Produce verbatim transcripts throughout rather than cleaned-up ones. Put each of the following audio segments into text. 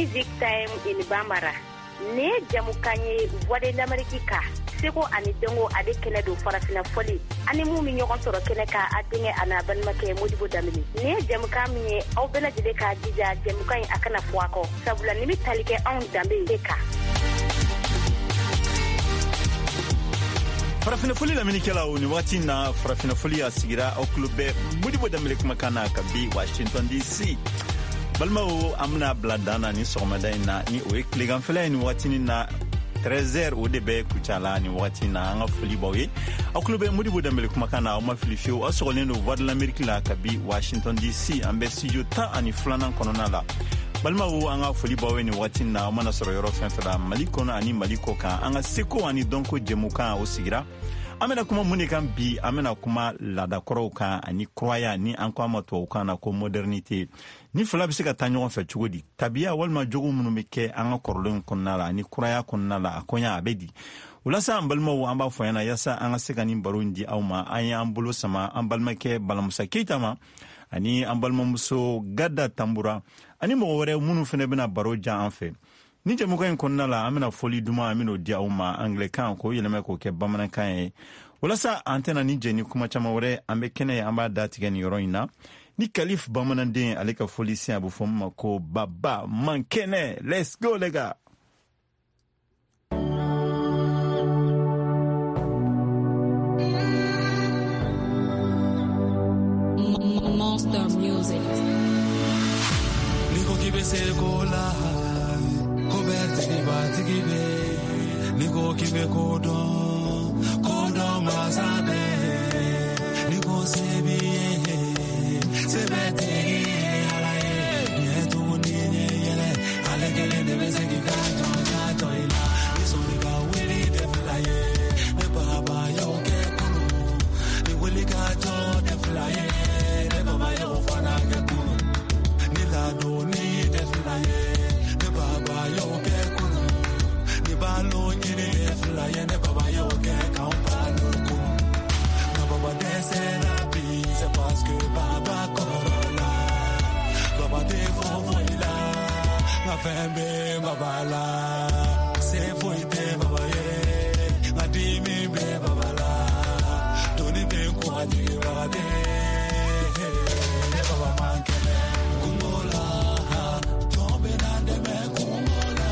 Music Time in Bambara. Ne jamukanye voix de l'Amérique ka. Seko ani dengo ade kene do farafina foli. Ani mu mi ñogon soro kene ka adinge ana banmake Modibo Damini. Ne jamuka mi aw bela jide ka jija jamuka yi akana fuako. Sabula ni mi talike on dambe ka. farafina foli la minikela o ni wati na farafina foli ya sigira au klube Modibo Damini kuma kana ka bi Washington D C. balma o amna bladana ni sogomada ina ni o eklegan fela ni wati ni na treize heures o de be kuchala ni wati na nga foli bawe au klube Modibo Damini kuma kana o ma fili fio asogolé no voix de l'Amérique la ka bi Washington D C ambe studio ta ani flana konona la balma o anga foli bawe ni wati na o mana soro yoro fenfela maliko na ani maliko ka anga seko ani donko jemuka o sigira amena kuma muni kan bi amena kuma lada koro kan ani croya ni anko amato kan na ko modernité ni fula bi se ka tanyo fa chugodi tabia walma jogu munu meke anga korlon konnala ni croya konnala akonya abedi ulasa ambalma wo amba foyana yasa anga se kan barundi awma aya ambulo sama ambalma ke balamusa keitama ani ambalma muso gadda tambura ani mo wore munu fene bina baroja anfe ni jamuka en konnala amena foli duma amino dia uma anglican ko yeleme ko ke bamana kan wala sa antena ni jeni kuma chama wore ambe kene amba datiga ni yoroina ni kalif bamana den aleka foli si abu fomma ko baba man kene let's go lega Monster Music Niko kibese kola Tiki ba tiki be, niko kibe kodo, kodo masabe, niko sebi, sebe tiki alaye, nye tu niye yele, alegele debe seki kato kato ila, niso nika wili deflaye, ne baba yo ke kuru, ni wili kato deflaye, ne baba yo fana ke kuru, ni lado ni deflaye, ne baba yo ke Balo nyine fly ne baba yo ke kampalo ko na baba desera bi c'est parce que baba corona baba te fo voila na fembe baba la c'est foite baba ye na dimi be baba la doni be ko adi baba de baba manke kungola tombe na de me kungola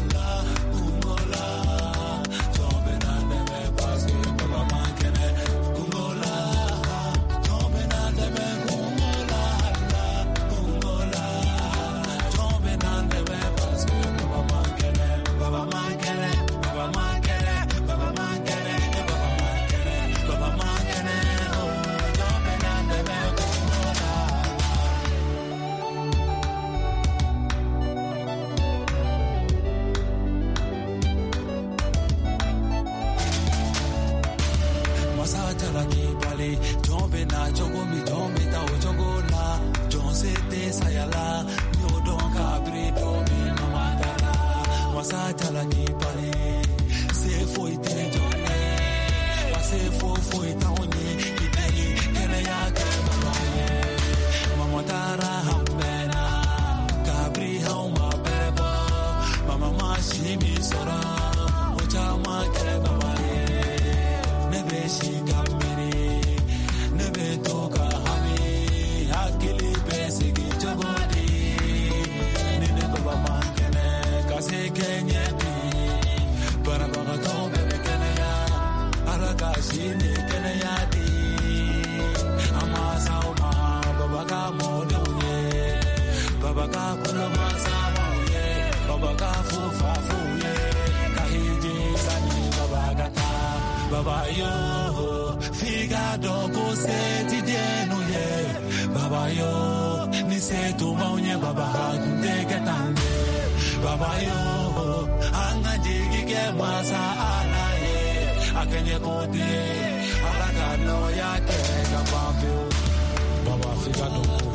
Baba yo, figa dogo seti denu ye. Baba yo, ni setu maunye baba hakunde ketande. Baba yo, anga jigi ke masa ala ye. Akenye kote, alaga no ya ke kapapyo. Baba figa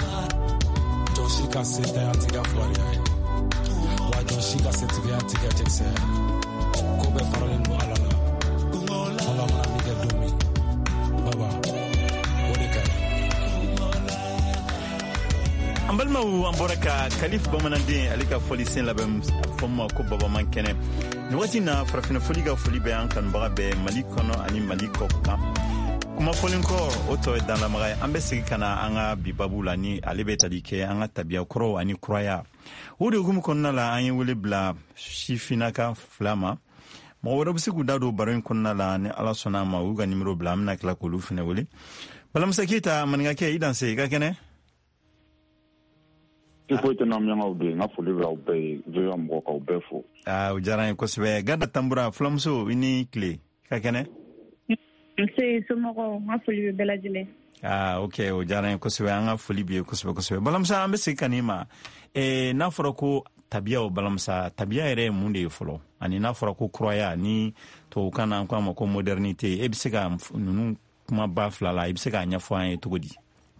dogo, Joshika sete atiga flori ye. Wa Joshika sete ge atiga tekse. Kobe faralen mo alala. Baba mamiga domi Baba Odeka ambalma u amboraka kalif bamanande alika foli sen labem fomma ko baba man kene ni wati na frafina foli ga foli be an kan babe mali kono ani mali ko ka kuma folin ko oto dans la maray ambe sigi kana anga bibabula ni alebe tadike anga tabia kro ani kroya wodi gum konna la an wuli bla shifinaka flama mo wora busiku dado baron konna la ni ala sona ma uga nimero bla amna kala ko lufine wuli balam sakita manga ke idan se ga kene il faut être un homme de na foli la be je am ko ko be fo ah ujara ko sbe gada tambura flamso ini clé ka kene c'est somoro na foli be la jile ah okay ujara ko sbe anga foli be ko sbe ko sbe balam sa ambe se kanima e na foro ko tabia o balam sa tabia ere munde folo ani na foro ko croya ni to kana ko ma ko modernité e bisega nunu kuma ba flala e bisega nya fo an etogodi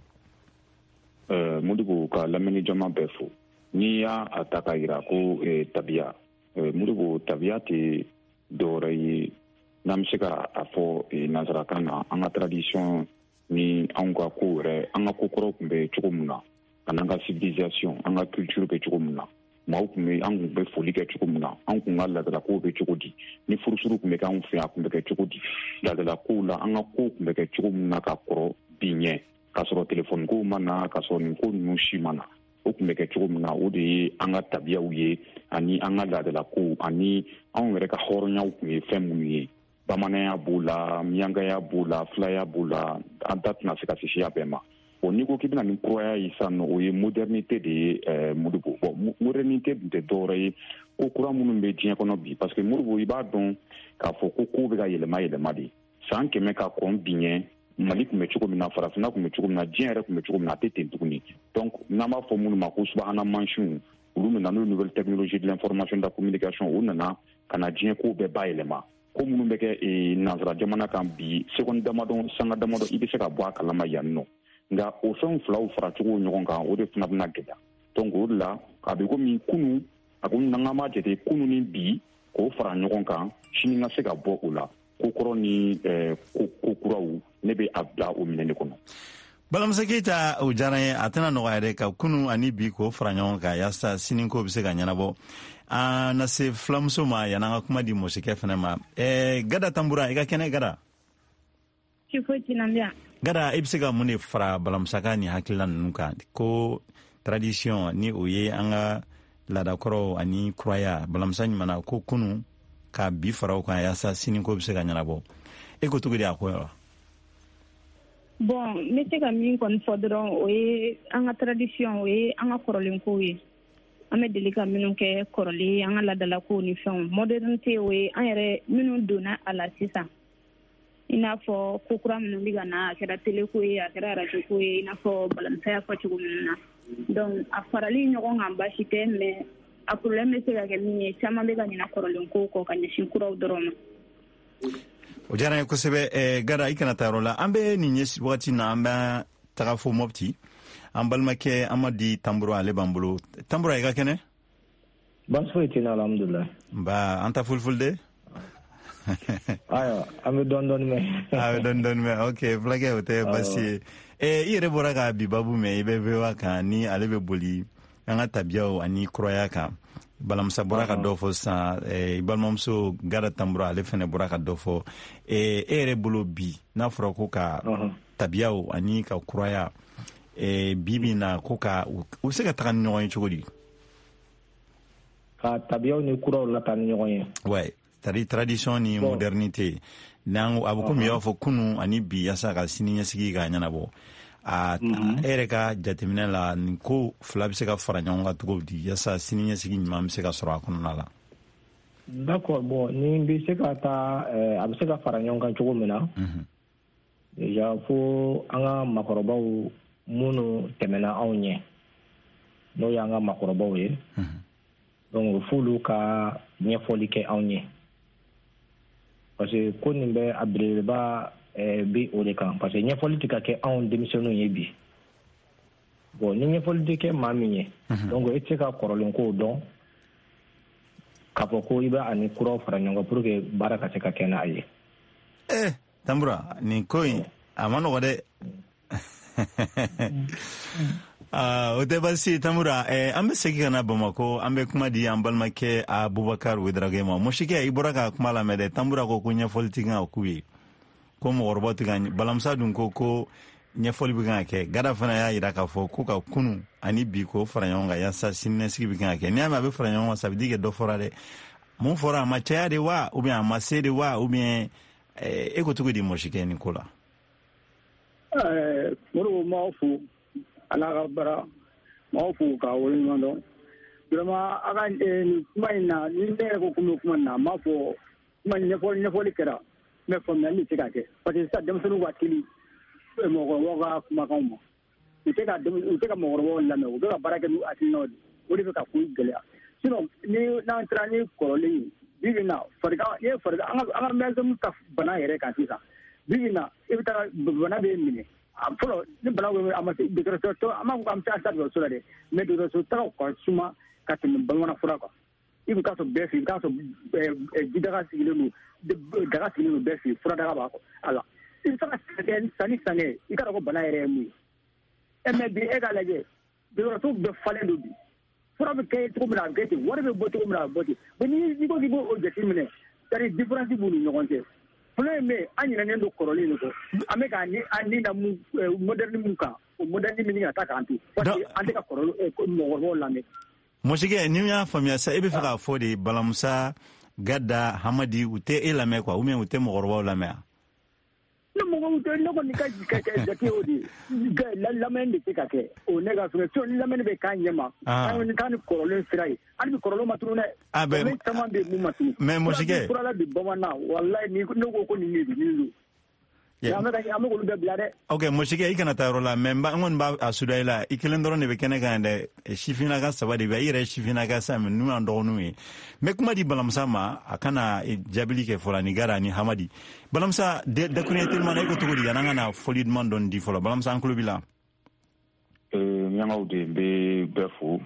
Uh, mudugu ka lamini jama befo ni ya ataka ira ko eh, tabia uh, mudugu tabia ti dore namsika afo eh, nazarakana anga tradition ni anga ko re anga ko koro kumbe chukumuna ananga civilisation anga culture be chukumuna mau kumbe anga be foli ke chukumuna anga ngala da ko be chukudi ni furusuru kumbe ka unfia kumbe ke chukudi da da ko la anga ko kumbe ke chukumuna ka koro binye kasoro telefon ko mana kasoro ko nushi mana o kumbe ke chugo mana o de anga tabia uye ani anga la de la ko ani an reka horonya u kumbe femu ye bamana ya bula mianga ya bula fly ya bula adat na seka sisi ya bema o ni ko kibina ni proya isano o ye modernité de euh mudugo bon modernité de dore ko kura munu be dien kono bi parce que mudugo iba don ka fo ko ko be ga yele ma yele madi san ke me ka kon bien mali kume chuko mina farafina kume chuko mina diere kume chuko mina tete tukuni donc nama fo munu mako subhana manchu ulu mina no nouvelle technologie de l'information de la communication unana canadien ko be bailema ko munu beke e nazra jamana kan bi seconde damado sanga damado ibe se ka bwa kala ma yanno nga o son flaw fara chuko nyogon kan o de funa na geda donc o la ka be ko mi kunu akun nanga ma jete kunu ni bi ko fara nyogon kan shini nga se ka bwa ula kokoro ni eh, kokurawu ne be abda o minene kono balam sakita o jarane atana no gaire ka kunu ani bi ko franyon ka yasta sinin ko bise ga nyana bo a na se flamso ma yana kuma di musike fana ma e gada tambura e ga kene gada kifoti nambia gada ibse ga mune fra balam sakani hakilan nuka ko tradition ni oye anga lada koro ani kroya balam sany mana ko kunu ka bi faraw kan ya sa sinin ko bise ga nyana bo e ko tugudi akoyo bon me se ka min kon fodron o e anga tradition o e anga korolin ko e ame delika minun ke koroli anga la dala ko ni fon modernité o e ere minun dona ala sisa ina fo kokura minun diga na kera tele ko e akera radio ko e ina fo balanta ya fo chugumna donc a farali nyogon amba shite me a problème se ga gemi chama be ga ni na korolin ko ko kanya shinkura udoroma o jara ko sebe e gara ikana tarola ambe ni nyes wati na amba tagafo mopti ambal make amadi tamburo ale bambulo tamburo e ga kene basfo itina alhamdulillah ba anta fulfulde ayo ambe don don me ambe don don me okay flage ote basi e ire boraga bi babu me ibe bewa kan ni ale be boli anga tabiao ani kroya ka balam sa boraka uh-huh. dofo sa e balmom so gara tambro ale fene boraka dofo e ere bolo bi na froko ka uh-huh. tabiao ani ka kroya e bibi na koka useka tan nyoy chogodi ka tabiao ni kuro la tan nyoy ouais tari tradition ni bon. Modernité nango abuko uh-huh. mi yofo kunu ani bi yasa ka sininya sigi ga nyana bo a mm-hmm. ere ka jatemina la ko fla bi se ka fara ɲɔgɔn ka togo di yasa sini ɲɛsigi ɲuman bɛ se ka sɔrɔ a kɔnɔna la d'accord bon ni bi se ka taa a bɛ se ka fara ɲɔgɔn kan cogo min na déjà fo an ka makɔrɔbaw minnu tɛmɛna anw ɲɛ n'o y'an ka makɔrɔbaw ye donc f'olu ka ɲɛfɔli kɛ anw ɲɛ parce que ko nin bɛ a belebeleba bi o de kan parce que ɲɛfɔli tɛ ka kɛ anw denmisɛnninw ye bi bon ni ɲɛfɔli tɛ kɛ maa min ye donc e tɛ se ka kɔrɔlen kow dɔn k'a fɔ ko i bɛ ani kuraw fara ɲɔgɔn kan pour que baara ka se ka kɛ n'a ye. eh tambura nin ko in a ma nɔgɔ dɛ Ah, o tɛ basi Tamura, eh, an bɛ segin ka na Bamako, an bɛ kuma di an balimakɛ Abubakar Wedrage ma. Moshike, i bɔra ka kuma lamɛn dɛ, Tamura ko ko ɲɛfɔli tɛ kan ka k'u ye. Ko mɔgɔkɔrɔbaw tɛ ka Balamusa dun ko ko ɲɛfɔli bɛ kan ka kɛ. Gada fana y'a jira k'a fɔ ko ka kunu ani bi ko fara ɲɔgɔn kan yaasa siniɲɛsigi bɛ kan ka kɛ. N'i y'a mɛn a bɛ fara ɲɔgɔn kan, ça veut dire que dɔ fɔra dɛ. Mun fɔra a ma caya de wa, ou bien a ma se de wa, ou bien eh, e ko cogo di Moshike nin ko la? Eh, Moro m'aw fo. Ala ka bara m'aw fo ka waleɲuman dɔn vraiment a ka nin kuma in na ni ne yɛrɛ ko kuma kuma na m'a fɔ kuma ɲɛfɔli ɲɛfɔli kɛra mais faamuyali tɛ ka kɛ parce que sisan denmisɛnninw ka teli mɔgɔkɔrɔbaw ka kumakanw ma u tɛ ka u tɛ ka mɔgɔkɔrɔbaw lamɛn u bɛ ka baara kɛ n'u hakilinaw de o de bɛ ka ko gɛlɛya sinon ni n'an taara ni kɔrɔlen ye bi bi in na farigan n'i ye farigan an ka an ka mɛnzɛmu ta bana yɛrɛ kan sisan bi bi in na i bɛ taa bana b'e minɛ fɔlɔ ni bana bɛ a ma se dɔgɔtɔrɔso an b'a fɔ k'an bɛ taa dɔgɔtɔrɔso la dɛ mais dɔgɔtɔrɔso tagaw ka suma ka tɛmɛ bamanan fura kan i bɛ taa sɔrɔ bɛɛ fɛ yen i bɛ taa sɔrɔ jidaga sigilen don daga sigilen don bɛɛ fɛ yen furadaga b'a a la i bɛ se ka kɛ san ni sankɛ i ka dɔn ko bana yɛrɛ ye mun ye ɛ mais bi e k'a lajɛ dɔgɔtɔrɔso bɛɛ falen don bi fura bɛ kɛ cogo min na a bɛ kɛ ten wari bɛ bɔ cogo min na a bɛ bɔ ten mais n'i ko k'i b'o jateminɛ c'est-à-dire différence b'u ni ɲɔgɔn cɛ problème bɛ an ɲinɛnen don kɔrɔlen de kɔ an bɛ ka ni na mun moderne mun kan o moderne min ka taa k'an to parce que an tɛ ka kɔrɔlen mɔgɔkɔrɔbaw lamɛn. Moshike ni y'a faamuya sa e bɛ fɛ k'a fɔ de Balamusa Gada Hamadi u tɛ e lamɛn quoi ou bien u tɛ mɔgɔkɔrɔbaw lamɛn. Ne mɔgɔw tɛ ne kɔni ka kɛ jate o de lamɛn de tɛ ka kɛ o ne ka fɛ so ni lamɛn bɛ k'a ɲɛ ma an ka ni kɔrɔlen sira ye hali bi kɔrɔlen ma tunu dɛ. A bɛ caman bɛ mun ma tunu. Mais Moshike furala bi bamanan walayi ni ne ko ko nin de nin don. Ok, Moshike i kana taa yɔrɔ la mais n kɔni b'a suda i la i kelen dɔrɔn de bɛ kɛnɛ kan dɛ sifinnaka saba de bɛ i yɛrɛ sifinnaka sa n'u y'an dɔgɔninw ye mais kuma di Balamusa ma a kana jaabili kɛ fɔlɔ ni Gara ni Hamadi Balamusa dakuruɲɛ teliman na e ko cogo di yan'an ka na fɔli duman dɔɔni di fɔlɔ Balamusa an tulo b'i la. Ɲangaw de n bɛ bɛɛ fo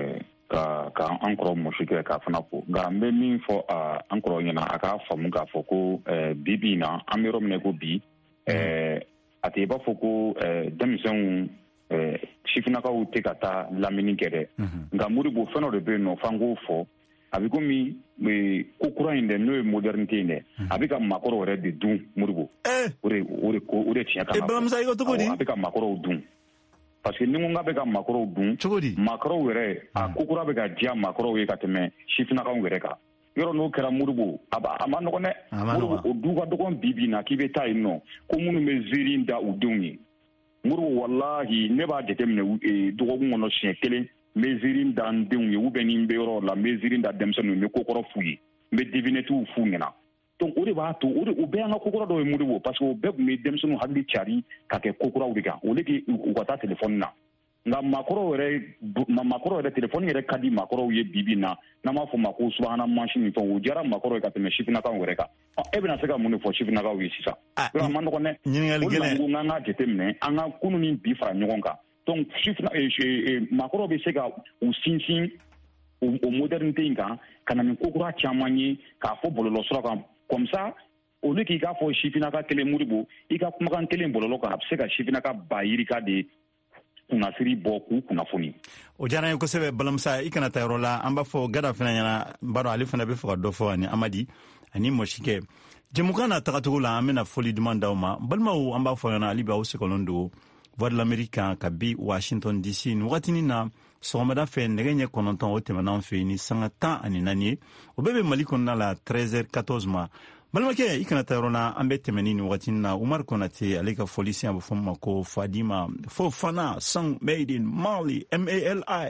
ka ka an kɔrɔ Moshike k'a fana fo nka n bɛ min fɔ an kɔrɔ ɲɛna a k'a faamu k'a fɔ ko bi bi in na an bɛ yɔrɔ min na ko bi. Eh, a tɛ i b'a fɔ ko eh, denmisɛnw eh, sifinnakaw tɛ ka taa lamini kɛ dɛ nka Modibo fɛn dɔ de bɛ yen nɔ f'an k'o fɔ a bɛ komi ko kura in dɛ n'o ye modernité in dɛ a bɛ ka maakɔrɔw yɛrɛ de dun Modibo o de o de o de tiɲɛ kan na a bɛ ka maakɔrɔw dun parce que ni ko k'a bɛ ka maakɔrɔw dun maakɔrɔw yɛrɛ a ko kura bɛ ka diya maakɔrɔw ye ka tɛmɛ sifinnakaw yɛrɛ kan. Yɔrɔ n'o kɛra Modibo a ma nɔgɔn dɛ Modibo o du ka dɔgɔn bi bi na k'i bɛ taa yen nɔ ko minnu bɛ ziiri da u denw ye Modibo walahi ne b'a jateminɛ dɔgɔkun kɔnɔ siɲɛ kelen n bɛ ziiri da n denw ye ou bien ni n bɛ yɔrɔ la n bɛ ziiri da denmisɛnninw n bɛ kokɔrɔ f'u ye n bɛ divinɛtiw f'u ɲɛna donc o de b'a to o de o bɛɛ y'an ka kokɔrɔ dɔw ye Modibo parce que o bɛɛ tun bɛ denmisɛnninw hakili cari ka kɛ kokɔrɔw de kan o de kɛ u ka taa telefɔni na. Nka maakɔrɔw yɛrɛ maakɔrɔw yɛrɛ telefɔni yɛrɛ ka di maakɔrɔw ye bi bi na n'an b'a fɔ ma ko subahana mansin ni fɛnw o diyara maakɔrɔw ye ka tɛmɛ sifinnakaw yɛrɛ kan e bɛna se ka mun de fɔ sifinnakaw ye sisan a ma nɔgɔn dɛ o de la n ko k'an ka jateminɛ an ka kunun ni bi fara ɲɔgɔn kan donc maakɔrɔw bɛ se ka u sinsin o modernité in kan ka na nin kokura caman ye k'a fɔ bɔlɔlɔsira kan comme ça au lieu k'i k'a fɔ sifinnaka kelen Modibo i ka kumakan kelen bɔlɔlɔ kan a bɛ se ka sifinnaka ba yirika de kunnafiri bɔ k'u kunnafoni. O diyara n ye kosɛbɛ Balamusa i kana taa yɔrɔ la an b'a fɔ Gada fana ɲɛna n b'a dɔn ale fana bɛ fɛ ka dɔ fɔ ani Amadi ani Moshike jɛmukan na tagacogo la an bɛna fɔli duman d'aw ma balimaw an b'a fɔ ɲɛna hali bi aw segɛnnen don Voix de l'Amérique kan ka bi Washington D C nin wagatinin na sɔgɔmada fɛ nɛgɛ ɲɛ kɔnɔntɔn o tɛmɛna an fɛ yen ni sanga tan ani naani ye o bɛɛ bɛ Mali kɔnɔna la treize heures quatorze ma balimakɛ i kana taa yɔrɔ la an bɛ tɛmɛ ni nin wagatinin na Umar Konate ale ka fɔli si a bɛ fɔ ma ko Fadima Fofana song made in Mali M A L I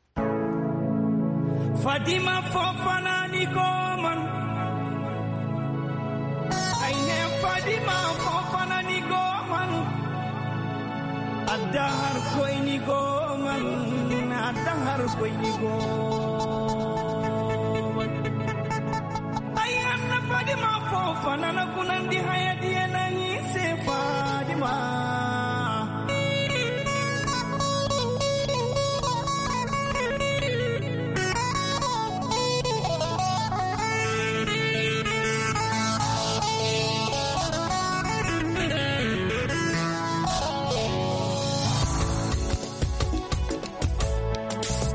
Fadima Fofana ni goman aine Fadima Fofana ni goman adahar koi ni goman adahar koi ni goman Fadima Fofana na kunandi hayati na hise Fadima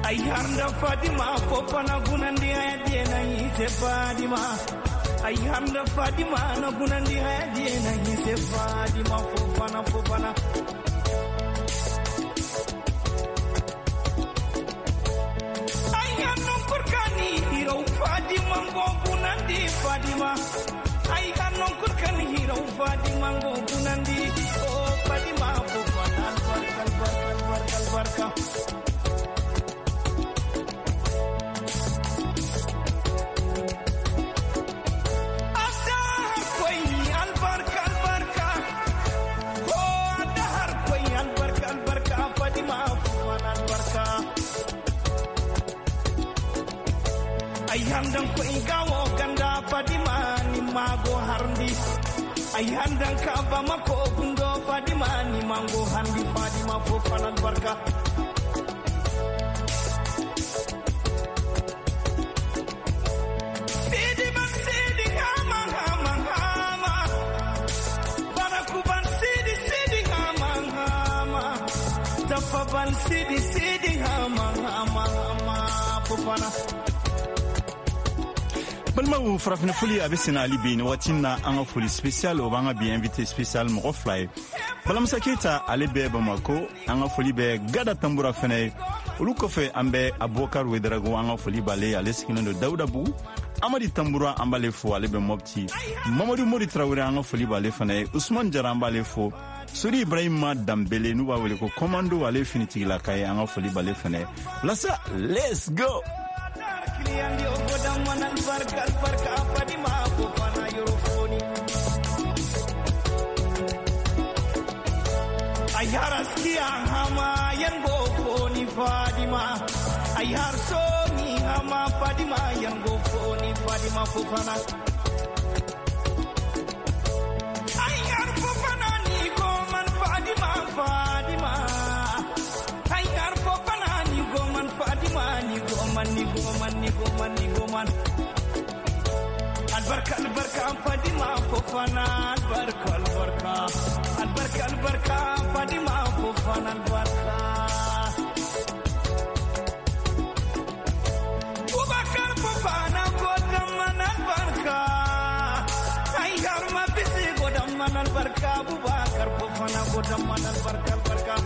ay handa Fatima Fofana gunandi ayadena yise Fatima ay handa Fatima na gunandi ayadena yise Fatima Fofana Fofana ay handa kurkani hiro Fatima go gunandi Fatima ay handa kurkani hiro Fatima go gunandi oh Fatima Fofana barkal barkal barkal barkal ayandang ko ingawo ganda Fatima ni mago harndi ayandang ka ba mako gundo Fatima ni mango handi Fatima Fofana barka Sidi man Sidi hama hama hama barakuban Sidi Sidi hama hama tafaban Sidi Sidi hama hama hama Fofana balmaw farafina foli a bɛ sena ali bi ni wagati na an ka foli spécial o b'an ka bi invité spécial mɔgɔ fila ye balamusa keyita ale bɛ bamako an ka foli bɛ gada tambura fɛnɛ ye olu kɔfɛ an bɛ abubakar wedarago an ka foli b'ale ale sigilen don dawuda bugu amadi tambura an b'ale fo ale bɛ mɔpti mamadu mori tarawele an ka foli b'ale fɛnɛ ye usman jara an b'ale fo sori ibrahima dambele n'u b'a wele ko commando ale finitigilaka ye an ka foli b'ale fɛnɛ ye walasa let's go ayar askia hama yango foni Fatima ayar somi hama Fatima yango foni Fatima Fofana ayar Fofana ni go man Fatima Fatima ayar Fofana ni go man Fatima ni go man ni go man ni go man ni go man albarka albarka Fatima Fofana albarka albarka albarka albarka Fatima Fofana albarka Bubakar Fofana godamman albarka ayar ma bisi godamman albarka Bubakar Fofana godamman albarka albarka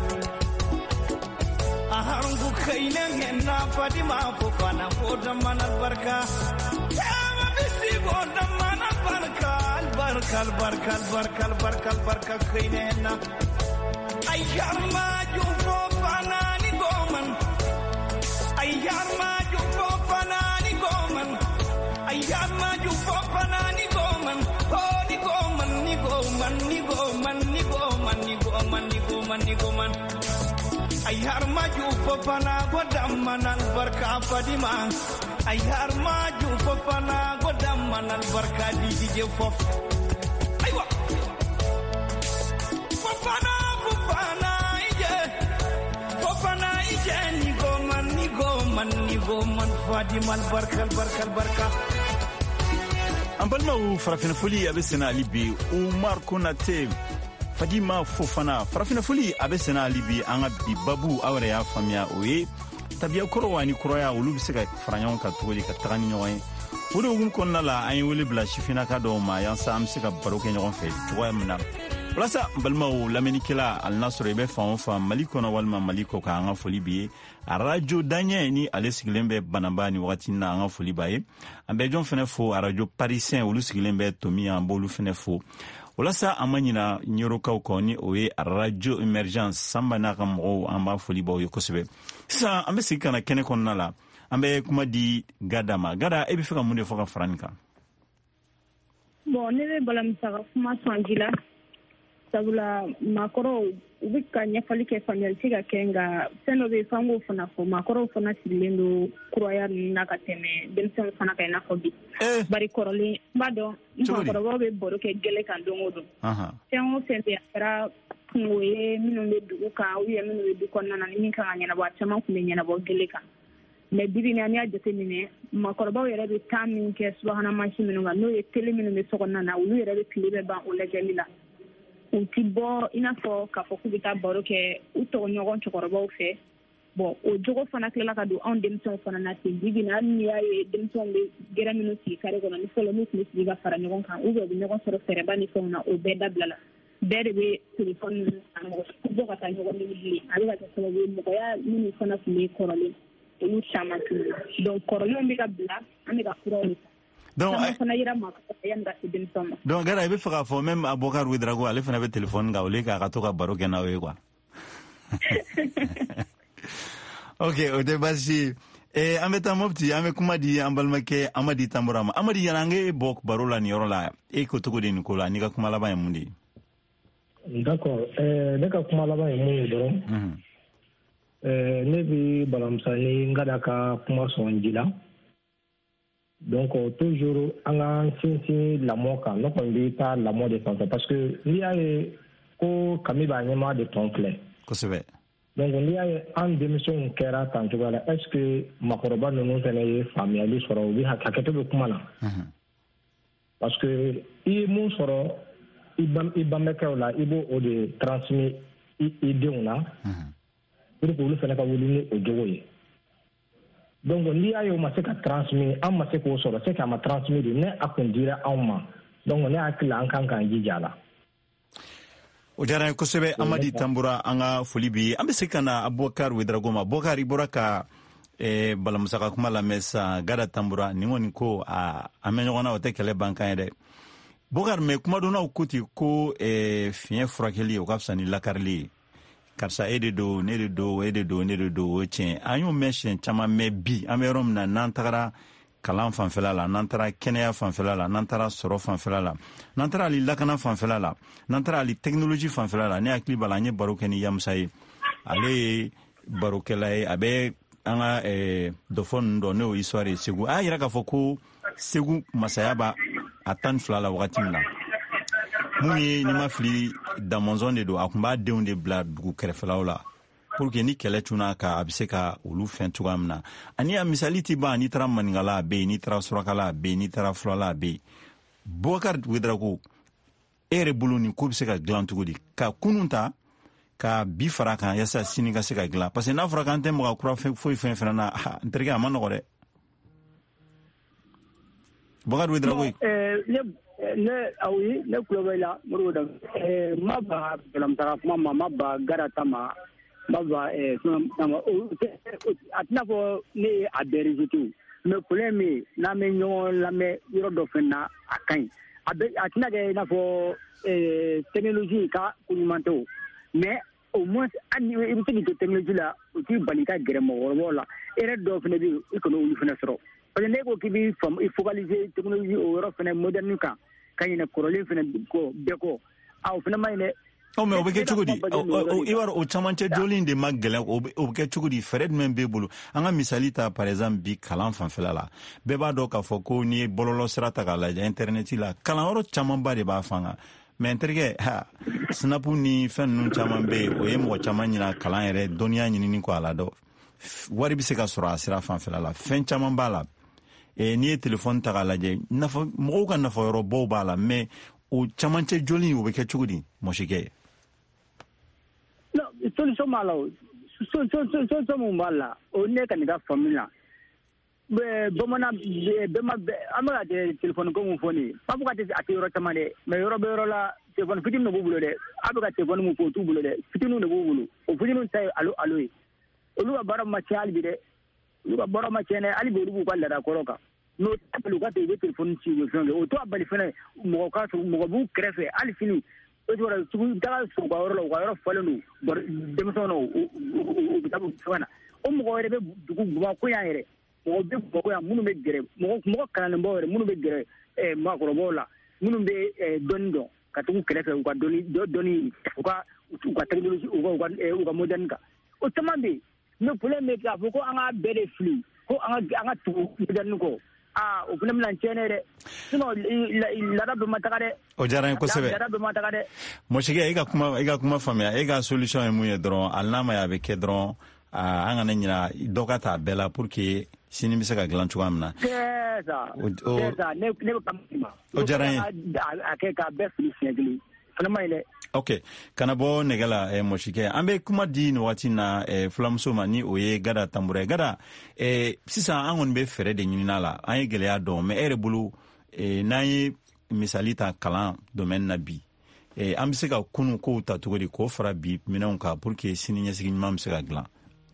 aharungu kaina henna Fatima Fofana godamman albarka ma bisi godamman albarka albarka albarka albarka albarka albarka kaina henna ayar ma jufo Fofana ni goman ayar ma jufo Fofana ni goman ayar ma jufo Fofana ni goman oh ni goman ni goman ni goman ni goman ni goman ni goman ni goman ayar ma jufo Fofana godamman albarka Fatima ayar ma jufo Fofana godamman albarka dije fof aywa Fofana Fofana ije Fofana ije ni goman ni goman ni goman Fatima albarka albarka albarka an balimaw farafina foli a bɛ sena ali bi umar konate Fadima Fofana farafina foli a bɛ sena ali bi an ka bi babu aw yɛrɛ y'a faamuya o ye tabiya kɔrɔ wa ni kɔrɔya olu bɛ se ka fara ɲɔgɔn kan cogo di ka taga ni ɲɔgɔn ye o de hukumu kɔnɔna la an ye wele bila sifinnaka dɔw ma yansa an bɛ se ka baro kɛ ɲɔgɔn fɛ cogoya min na walasa balimaw lamɛnnikɛla ali n'a sɔrɔ i bɛ fan o fan mali kɔnɔ walima mali kɔ kan an ka foli b'i ye arajo daɲɛ ni ale sigilen bɛ banaba ni wagati na an ka foli b'a ye an bɛ jɔn fɛnɛ fo arajo parisien olu sigilen bɛ tomi an b'olu fɛnɛ fo walasa an ma ɲina ɲorokaw kɔ ni o ye radio emergence sanba n'a ka mɔgɔw an b'a foli b'aw ye kosɛbɛ sisan an bɛ sigi ka na kɛnɛ kɔnɔna la an bɛ kuma di gada ma gada e bɛ fɛ ka mun de fɔ ka fara nin kan bon ne bɛ balamisa ka kuma sɔn ji la sabula maakɔrɔw u bɛ ka ɲɛfɔli kɛ faamuyali tɛ ka kɛ nka fɛn dɔ bɛ yen f'an k'o fana fɔ maakɔrɔw fana sigilen don kuraya ninnu na ka tɛmɛ denmisɛnw fana kan i n'a fɔ bi bari kɔrɔlen n b'a dɔn maakɔrɔbaw bɛ baro kɛ gɛlɛ kan don o don fɛn o fɛn bɛ a kɛra kungo ye minnu bɛ dugu kan u ye minnu bɛ du kɔnɔna na ni min kan ka ɲɛnabɔ a caman tun bɛ ɲɛnabɔ gɛlɛ kan mɛ bibi in na n'i y'a jateminɛ maakɔrɔbaw yɛrɛ bɛ taa min kɛ subahana mansin minnu kan n'o ye tele minnu bɛ so kɔnɔna na olu yɛrɛ bɛ tile bɛ ban o lajɛli la u ti bɔ i n'a fɔ k'a fɔ k'u bɛ taa baro kɛ u tɔgɔɲɔgɔn cɛkɔrɔbaw fɛ bon o jogo fana tilala ka don anw denmisɛnw fana na ten bibi na hali n'i y'a ye denmisɛnw bɛ gɛrɛ minnu sigi kare kɔnɔ ni fɔlɔ n'u tun bɛ sigi ka fara ɲɔgɔn kan ou bien u bɛ ɲɔgɔn sɔrɔ fɛrɛba ni fɛnw na o bɛɛ dabilala bɛɛ de bɛ telefɔni ninnu san mɔgɔ bɔ ka taa ɲɔgɔn minɛ bilen a bɛ ka kɛ sababu ye mɔgɔya minnu fana tun bɛ kɔrɔlen olu caman tun bɛ donc kɔrɔlenw bɛ ka bila an bɛ ka furaw de donc caman fana yira maa yanni ka se denmisɛnw ma. donc Gara i bɛ fɛ k'a fɔ même Abubakar Ouedraogo ale fana bɛ telefɔni kan au lieu k'a ka to ka baro kɛ n'aw ye quoi. ok o tɛ baasi ye an bɛ taa Mopti an bɛ kuma di an balimakɛ Amadi Tambura ma. Amadi yanni an k'e bɔ baro la nin yɔrɔ la e ko cogo di nin ko la n'i ka kuma laban ye mun de ye. d'accord ne ka kuma laban ye mun ye dɔrɔn ne bɛ Balamusa ni Ngada ka kuma sɔn ji la donc toujours an ka sinsin lamɔ kan ne kɔni bɛ taa lamɔ de sanfɛ parce que n'i y'a ye ko Kami b'a ɲɛmaa de tɔn filɛ. kosɛbɛ. donc n'i y'a ye an denmisɛnw kɛra tan cogoya la est ce que maakɔrɔba ninnu fana ye faamuyali sɔrɔ u bɛ hakɛto bɛ kuma na. parce que i ye mun sɔrɔ i banbɛkɛw la i b'o o de transmis i denw na pour que olu fana ka wuli ni o jogo ye. donc n'i y'a ye o ma se ka transmis an ma se k'o sɔrɔ c'est que a ma transmis de ne a kun dira anw ma donc ne hakili la an kan k'an jija a la. o diyara n ye kosɛbɛ Amadi Tambura an ka foli bi an bɛ se ka na Abubakar Ouedraogo ma. Abubakar i bɔra ka Balamusa ka kuma lamɛn sisan Gada Tambura nin kɔni ko a an bɛ ɲɔgɔn na o tɛ kɛlɛ ban kan ye dɛ. Bokar mɛ kuma dɔnnaw ko ten ko fiɲɛ furakɛli o ka fisa ni lakarili ye karisa e de don ne de don e de don ne de don o tiɲɛ an y'o mɛn siɲɛ caman mɛn bi an bɛ yɔrɔ min na n'an tagara kalan fanfɛla la n'an taara kɛnɛya fanfɛla la n'an taara sɔrɔ fanfɛla la n'an taara hali lakana fanfɛla la n'an taara hali technologie fanfɛla la ne hakili b'a la an ye baro kɛ ni Yamusa ye ale ye barokɛla ye a bɛ an ka dɔ fɔ ninnu dɔn n'o ye histoire ye Segu a y'a yira k'a fɔ ko Segu masaya b'a a tan ni fila la wagati min na mun ye ni ma fili Damɔzɔn de don a tun b'a denw de bila dugu kɛrɛfɛlaw la pour que ni kɛlɛ tunna ka a bɛ se ka olu fɛn cogoya min na ani a misali tɛ ban n'i taara Maninkala a bɛ yen n'i taara Surakala a bɛ yen n'i taara Fulala a bɛ yen Bokar Ouedraogo e yɛrɛ bolo nin ko bɛ se ka dilan cogo di ka kunun ta ka bi fara kan yasa sini ka se ka dilan parce que n'a fɔra k'an tɛ mɔgɔ kura foyi fɛn fɛn na n terikɛ a ma nɔgɔ dɛ. Bokar Ouedraogo ne awi ne kulo bɛ la Modibo da ma ba Balamusa kuma ma ma ba Gada ta ma ma ba a tɛna fɔ ne ye a bɛɛ rejeté mais problème min n'an bɛ ɲɔgɔn lamɛn yɔrɔ dɔ fɛn na a ka ɲi a bɛ a tɛna kɛ i n'a fɔ technologie ka ko ɲuman tɛ o mais au moins hali ni i bɛ se k'i to technologie la o t'i bali ka gɛrɛ mɔgɔkɔrɔbaw la e yɛrɛ dɔw fana bɛ yen i kana olu fana sɔrɔ parce que ne ko k'i b'i i focaliser technologie o yɔrɔ fana moderne kan ka ɲinɛ kɔrɔlen fana kɔ bɛɛ kɔ a o fana ma ɲi dɛ. o mɛ o bɛ kɛ cogo di i b'a dɔn o camancɛ jɔlen de ma gɛlɛn o bɛ kɛ cogo di fɛɛrɛ jumɛn b'e bolo an ka misali ta par exemple bi kalan fanfɛla la bɛɛ b'a dɔn k'a fɔ ko n'i ye bɔlɔlɔ sira ta k'a lajɛ internet la kalanyɔrɔ camanba de b'a fanga mɛ n terikɛ ha sinapu ni fɛn ninnu caman bɛ yen o ye mɔgɔ caman ɲina kalan yɛrɛ dɔnniya ɲinini kɔ a la dɔ wari bɛ se ka sɔrɔ a sira fanfɛla la fɛn caman b'a la n'i ye telefɔni ta k'a lajɛ mɔgɔw ka nafayɔrɔbaw b'a la mɛ o camancɛ jɔlen o bɛ kɛ cogo di mɔsikɛ. non solution b'a la o solution mun b'a la o ne ka nin ka faamu la bamanan bɛɛ bɛ an bɛ ka kɛ telefɔni ko mun fɔ nin ye f'a fɔ ka tɛ a tɛ yɔrɔ caman dɛ mɛ yɔrɔ bɛ yɔrɔ la telefɔni fitinin de b'u bolo dɛ a bɛ ka telefɔni mun fɔ o t'u bolo dɛ fitininw de b'u bolo o fitininw ta ye alo alo ye olu ka baara ma tiɲɛ hali bi dɛ olu ka baara ma tiɲɛ dɛ hali bi olu b'u ka laada kɔrɔ kan n'o tɛ u ka to u bɛ telefɔni ci u bɛ fɛn kɛ o to a bali fɛnɛ mɔgɔ ka mɔgɔ b'u kɛrɛfɛ hali sini o tuma sugu taga u ka yɔrɔ la u ka yɔrɔ falen don denmisɛnw na u bɛ taa fɛn na o mɔgɔ wɛrɛ bɛ dugu Bamakɔ yan yɛrɛ mɔgɔ bɛ Bamakɔ yan minnu bɛ gɛrɛ mɔgɔ mɔgɔ kalanlenbaw yɛrɛ minnu bɛ gɛrɛ maakɔrɔbaw la minnu bɛ dɔnni dɔn ka tugu kɛrɛfɛ u ka dɔnni dɔnni u ka u ka technologie u ka u ka moderne kan o caman bɛ yen mais problème bɛ k'a fɔ ko an ka bɛɛ de fili ko an ka an ka tugu moderne kɔ. Ah, o fana bɛna tiɲɛ dɛ sinon laada bɛɛ ma taga dɛ. o diyara n ye kosɛbɛ laada bɛɛ ma taga dɛ. mɔsikɛ e ka kuma e ka kuma faamuya e ka solution ye mun ye dɔrɔn hali n'a ma ye a bɛ kɛ dɔrɔn an kana ɲina dɔ ka ta a bɛɛ la pour que sini bɛ se ka dilan cogoya min na. c'est ça c'est ça ne ne bɛ ka min ma. o diyara n ye. a kɛ k'a bɛɛ fili siɲɛ kelen fana ma ɲi dɛ. Ok, kana bɔ nɛgɛla eh, Moshike an bɛ kuma di nin waati na eh, fulamuso ma ni o ye Gada Tambura Gada eh, sisan an kɔni bɛ fɛɛrɛ de ɲinina la an ye gɛlɛya dɔn mais e yɛrɛ bolo eh, n'an ye misali ta kalan domaine na bi eh, an bɛ se ka kunu kow ta cogo di k'o fara bi minɛnw kan pour que sini ɲɛsigi ɲuman bɛ se ka dilan.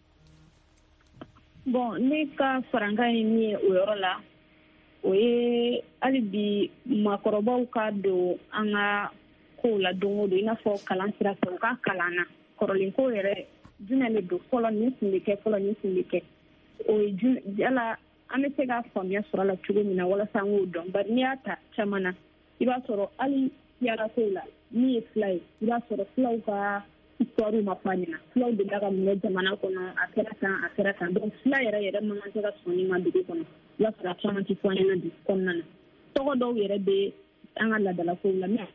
Bon ne ka farankan ye min ye o yɔrɔ la o ye hali bi maakɔrɔbaw ka don an ka kow la don o don i n'a fɔ kalan sira fɛ u ka kalan na kɔrɔlenko yɛrɛ jumɛn de don fɔlɔ nin tun bɛ kɛ fɔlɔ nin tun bɛ kɛ o ye yala an bɛ se ka faamuya sɔrɔ a la cogo min na walasa an k'o dɔn bari n'i y'a ta caman na i b'a sɔrɔ hali yalakow la min ye fila ye i b'a sɔrɔ filaw ka histoire ma fɔ a ɲɛna filaw delila ka minɛ jamana kɔnɔ a kɛra tan a kɛra tan donc fila yɛrɛ yɛrɛ man kan tɛ ka sɔnni ma dugu kɔnɔ i b'a sɔrɔ a caman tɛ fɔ a ɲɛna bi kɔnɔna na tɔgɔ dɔw yɛrɛ bɛ an ka ladalakow la mais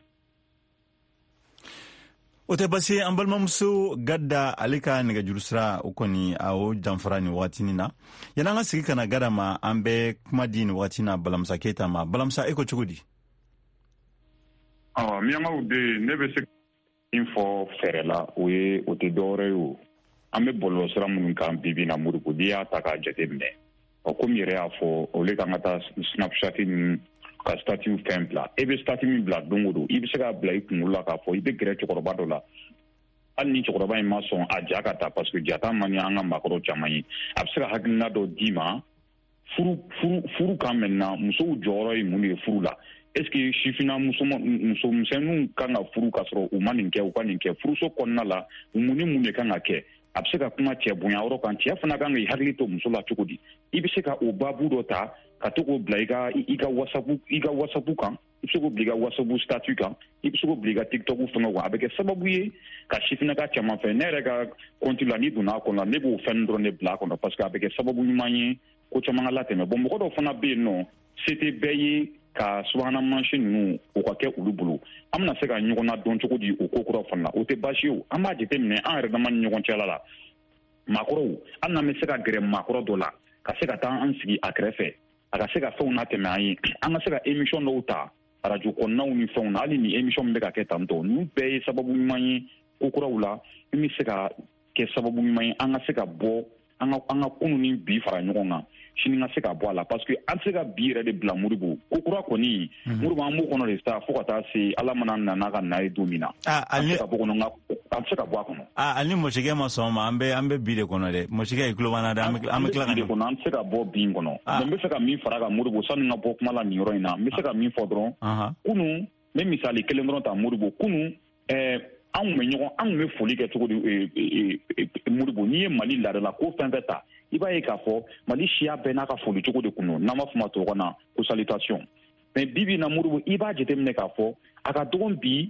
o tɛ basi an balimamuso Gada ale ka nɛgɛjuru sira o kɔni a o janfara nin waatinin na yan'an ka sigi ka na Gada ma an bɛ kuma di nin waati na Balamusa Keyita ma Balamusa e ko cogo di? Awɔ miyankaw de ne bɛ se in fɔ fɛrɛ la o ye o tɛ dɔwɛrɛ ye o an bɛ bɔlɔlɔsira minnu kan bi bi na Modibo n'i y'a ta k'a jateminɛ ɔ komi yɛrɛ y'a fɔ olu kan ka taa Snapchat ni ka statut fɛn bila e bɛ statut min bila don o don i bɛ se k'a bila i kunkolo la k'a fɔ i bɛ gɛrɛ cɛkɔrɔba dɔ la hali ni cɛkɔrɔba in ma sɔn a ja ka taa parce que jata man di an ka maakɔrɔw caman ye a bɛ se ka hakilina dɔ d'i ma furu furu furu kan maintenant musow jɔyɔrɔ ye mun de ye furu la est ce que sifina muso musomisɛnninw kan ka furu ka sɔrɔ u ma nin kɛ u ka nin kɛ furuso kɔnɔna la mun ni mun de kan ka kɛ a bɛ se ka kuma cɛ bonya yɔrɔ kan cɛ fana kan k'i hakili to muso la cogo di i bɛ se ka o baabu dɔ ta ka to k'o bila i ka i ka whatsapp i ka whatsapp kan i bɛ se k'o bila i ka whatsapp statut kan i bɛ se k'o bila i ka tiktok fɛngɛw kan a bɛ kɛ sababu ye ka sifinaka caman fɛ ne yɛrɛ ka compte la n'i donna a kɔnɔ ne b'o fɛn dɔrɔn de bila a kɔnɔ parce que a bɛ kɛ sababu ɲuman ye ko caman ka latɛmɛ bon mɔgɔ dɔw fana bɛ yen nɔ se tɛ bɛɛ ye ka subahana mansin ninnu o ka kɛ olu bolo an bɛna se ka ɲɔgɔnna dɔn cogo di o ko kura fana o tɛ baasi ye o an b'a jateminɛ an yɛrɛ dama ni ɲɔgɔn cɛla la maakɔrɔw hali n'an bɛ se ka gɛrɛ maakɔrɔ dɔ la ka se ka taa an sigi a kɛrɛfɛ a ka se ka fɛnw natɛmɛ an ye an ka se ka émission dɔw ta radio kɔnɔnaw ni fɛnw na hali ni émission min bɛ ka kɛ tantɔ ninnu bɛɛ ye sababu ɲuman ye ko kuraw la min bɛ se ka kɛ sababu ɲuman ye an ka se ka bɔ an ka an ka kunu ni bi fara ɲɔgɔn kan sini ka se ka bɔ a la parce que an tɛ se ka bi yɛrɛ de bila Modibo ko kura kɔni Modibo an b'o kɔnɔ de sa fo ka taa se ala mana na n'a ka na ye don min na an tɛ se ka bɔ kɔnɔ an tɛ se ka bɔ a kɔnɔ. Ali ni Moshike ma sɔn ma an bɛ an bɛ bi de kɔnɔ dɛ Moshike ye tulo b'an na dɛ an bɛ an bɛ tila ka bi de kɔnɔ an tɛ se ka bɔ bi in kɔnɔ mais n bɛ fɛ ka min fara kan Modibo sani n ka bɔ kuma la nin yɔrɔ in na n bɛ se ka min fɔ dɔrɔn kunun n bɛ misali kelen dɔrɔn ta Modibo kunun ɛɛ an tun bɛ ɲɔgɔn an tun bɛ foli kɛ cogo di Modibo n'i ye Mali laadala ko fɛn fɛn ta i b'a ye k'a fɔ Mali siya bɛɛ n'a ka foli cogo de kun don n'an b'a fɔ ma tubabukan na ko salutation mais bi bi in na Modibo i b'a jateminɛ k'a fɔ a ka dɔgɔn bi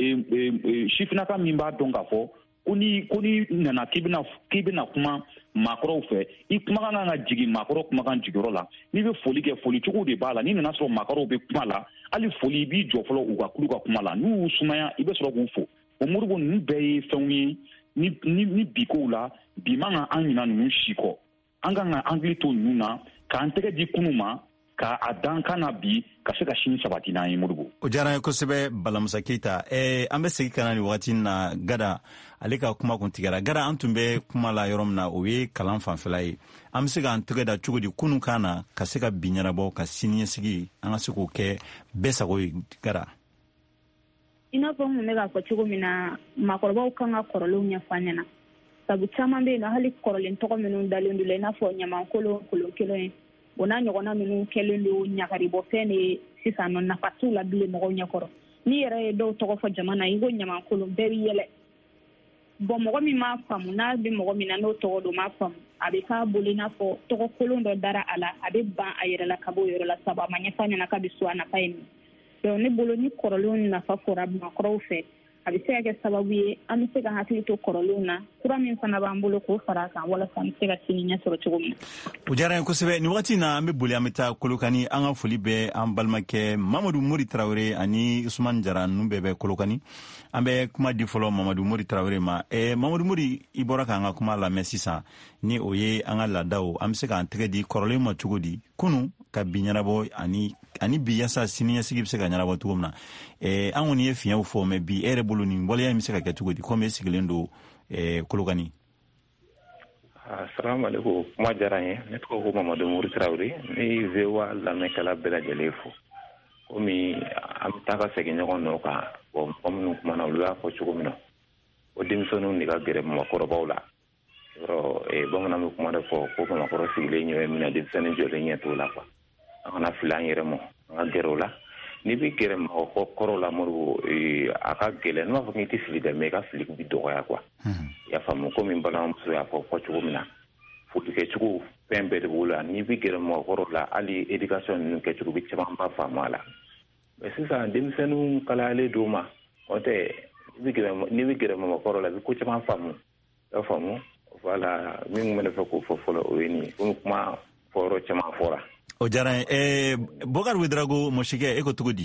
sifinaka min b'a dɔn k'a fɔ ko ni ko ni nana k'i bɛna k'i bɛna kuma maakɔrɔw fɛ i kumakan kan ka jigin maakɔrɔ kumakan jigiyɔrɔ la n'i bɛ foli kɛ foli cogo de b'a la n'i nana sɔrɔ maakɔrɔw bɛ kuma la hali foli i b'i jɔ fɔlɔ u ka kulu ka kuma la n'u y'u sumaya i bɛ sɔrɔ k'u fo o Modibo ninnu bɛɛ ye fɛnw ye ni ni ni bi kow la bi man kan an ɲina ninnu si kɔ an kan ka hakili to ninnu na k'an tɛgɛ di kunu ma k'a dan kan na bi ka se ka sini sabati n'an ye Modibo. O diyara n ye kosɛbɛ Balamusa Keyita ɛɛ an bɛ segin ka na nin wagati na Gada ale ka kuma kun tigɛra Gada an tun bɛ kuma la yɔrɔ min na o ye kalan fanfɛla ye an bɛ se k'an tɛgɛ da cogo di kunun kan na ka se ka bi ɲɛnabɔ ka sini ɲɛsigi an ka se k'o kɛ bɛɛ sago ye Gada. I n'a fɔ n kun bɛ k'a fɔ cogo min na maakɔrɔbaw kan ka kɔrɔlenw ɲɛfɔ an ɲɛna sabu caman bɛ yen nɔ hali kɔrɔlen tɔgɔ minnu dalen don la i n'a fɔ ɲamankolon kolon kelen ye o n'a ɲɔgɔnna minnu kɛlen don ɲagaribɔfɛn de ye sisan nɔ nafa t'u la bilen mɔgɔw ɲɛkɔrɔ n'i yɛrɛ ye dɔw tɔgɔ fɔ jama na i ko ɲamankolon bɛɛ b'i yɛlɛ bɔn mɔgɔ min m'a faamu n'a bɛ mɔgɔ min na n'o tɔgɔ don m'a faamu a bɛ k'a bolo i n'a fɔ tɔgɔ kolon dɔ dara a la a bɛ ban a yɛrɛ la ka bɔ o yɔrɔ la sabu a ma ɲɛfɔ a ɲɛna k'a bɛ so a nafa ye min donc ne bolo ni kɔrɔlenw nafa fɔra maakɔrɔw fɛ a bɛ se ka kɛ sababu ye an bɛ se ka hakili to kɔrɔlenw na kura min fana b'an bolo k'o fara a kan walasa an bɛ se ka sini ɲɛ sɔrɔ cogo min na. O diyara n ye kosɛbɛ nin wagati na an bɛ boli an bɛ taa Kolokani an ka foli bɛ an balimakɛ Mamadu Mori Tarawele ani Usumani Jara ninnu bɛɛ bɛ Kolokani an bɛ kuma di fɔlɔ Mamadu Mori Tarawele ma ɛɛ Mamadu Mori i bɔra k'an ka kuma lamɛn sisan ni o ye an ka laadaw an bɛ se k'an tɛgɛ di kɔrɔlen ma cogo di kunun ka bi ɲɛnabɔ ani ani bi yasa siniɲɛsigi bɛ se ka ɲɛnabɔ cogo min na eh, an kɔni ye fiɲɛw fɔ mɛ bi e yɛrɛ bolo nin waleya in bɛ se ka kɛ cogo di komi e sigilen don eh, Kolokani. Assalamu alaikum, kuma diyara n ye. Ne tɔgɔ ko Mamadu Mori Tarawele, ne ye V O A lamɛnkɛla bɛɛ lajɛlen fo. Komi an bɛ taa ka segin ɲɔgɔn nɔ kan, bon mɔgɔ minnu kumana olu y'a fɔ cogo min na. O denmisɛnninw de ka gɛrɛ mɔgɔkɔrɔbaw la. Yɔrɔ bamanan bɛ kuma de fɔ ko Bamakɔrɔ sigilen ɲɛ min na denmisɛnnin jɔlen ɲɛ t'o la quoi. An kana fili an yɛrɛ ma, an ka gɛrɛ o la. N'i bɛ gɛrɛ mɔgɔkɔrɔw la Moribo, a ka gɛlɛn. Ne b'a fɔ k'i tɛ fili dɛ, mais i ka fili bɛ dɔgɔya quoi. I y'a faamu komi n balimamuso y'a fɔ fɔ cogo min na. Foli kɛcogo fɛn bɛɛ de b'o la. N'i bɛ gɛrɛ mɔgɔkɔrɔw la, hali éducation ninnu kɛcogo bɛ caman ba faamu a la. Mais sisan denmisɛnninw kalayalen d'o ma. O tɛ n'i bɛ gɛrɛ mɔgɔkɔrɔw la, i bɛ ko caman faamu. I y'a faamu. Voilà, min kun bɛ ne fɛ k'o fɔ fɔlɔ o ye nin ye. Komi kuma fɔyɔrɔ caman fɔra. O diyara n ye. Bokar Ouedraogo Moshige, e ko cogo di?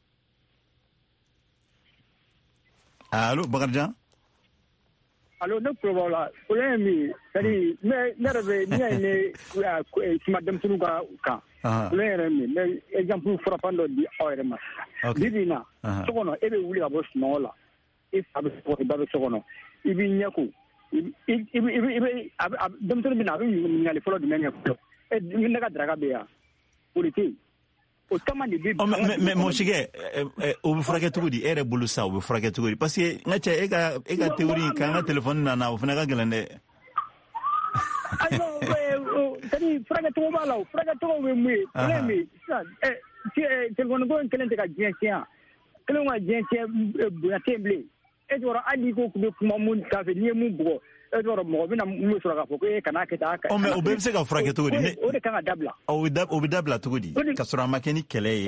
Allo, Bakarijan? Allo, ne tulo la. O ye min c'est-à-dire ne yɛrɛ bɛ ne ye kuma denmisɛnninw ka kan. O yɛrɛ min ne exemple frappant dɔ di aw yɛrɛ ma. Bi bi in na so kɔnɔ e bɛ wuli ka bɔ sunɔgɔ la. I fa bɛ so kɔnɔ, i ba bɛ so kɔnɔ. I b'i ɲɛ ko. Denmisɛnnin bɛ na a bɛ ɲininkali fɔlɔ jumɛn kɛ fɔlɔ? Ne ka daraka bɛ yan. O de tɛ yen. O caman de bɛ. Mais Moshige, o bɛ furakɛ cogo di? E yɛrɛ bolo sa o bɛ furakɛ cogo di? Parce que n ka cɛ e ka e ka théorie k'an ka téléphone nana o fana ka gɛlɛn dɛ. Ayiwa c'est-à-dire furakɛcogo b'a la o furakɛcogo bɛ mun ye? Kelen bɛ sisan téléphone ko in kelen tɛ ka diɲɛ tiɲɛ kelen ka diɲɛ tiɲɛ bonya tɛ yen bilen. E jɔrɔ hali ko kun bɛ kuma mun kan fɛ n'i ye mun bugɔ e jɔrɔ mɔgɔ bɛna mun sɔrɔ k'a fɔ ko e kana kɛ taa. Ɔ mais o bɛɛ bɛ se ka furakɛ cogo di? O de kan ka dabila. O bɛ dabila cogo di? Ka sɔrɔ a ma kɛ ni kɛlɛ ye.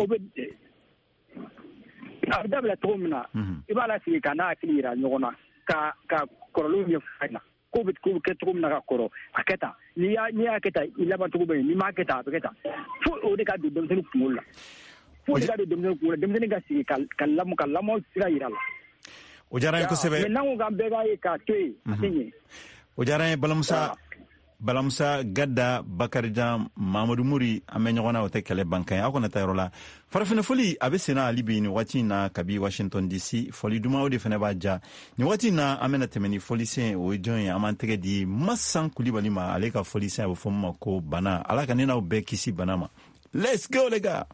A bɛ dabila cogo min na i b'a lasigi ka n'a hakili yira ɲɔgɔn na ka ka kɔrɔlenw ɲɛfɔ na ko bɛ kɛ cogo min na ka kɔrɔ a kɛ tan n'i y'a n'i y'a kɛ tan i laban cogo bɛ yen n'i m'a kɛ tan a bɛ kɛ tan fo o de ka don denmisɛnnin kunkolo la fo o de ka don denmisɛnnin kunkolo la denmisɛnnin ka sigi ka ka lamɔ ka lamɔ sira yira la. O diyara n ye kosɛbɛ. Mais n'an ko k'an bɛɛ b'a ye k'a to yen a tɛ ɲɛ. O diyara n ye balimamusa balamusa Gadda Bakarijan Mamadu Muri an bɛ ɲɔgɔn na o tɛ kɛlɛ ban kan ye aw kana taa yɔrɔ la. Farafina foli a bɛ senna hali bi nin waati in na kabi Washington D C foli duman o de fana b'a ja nin waati in na an bɛna tɛmɛ ni folisen o ye jɔn ye an b'an tɛgɛ di Masan Kulibali ma ale ka folisen a bɛ fɔ min ma ko bana ala ka ne n'aw bɛɛ kisi bana ma. Let's go les gars.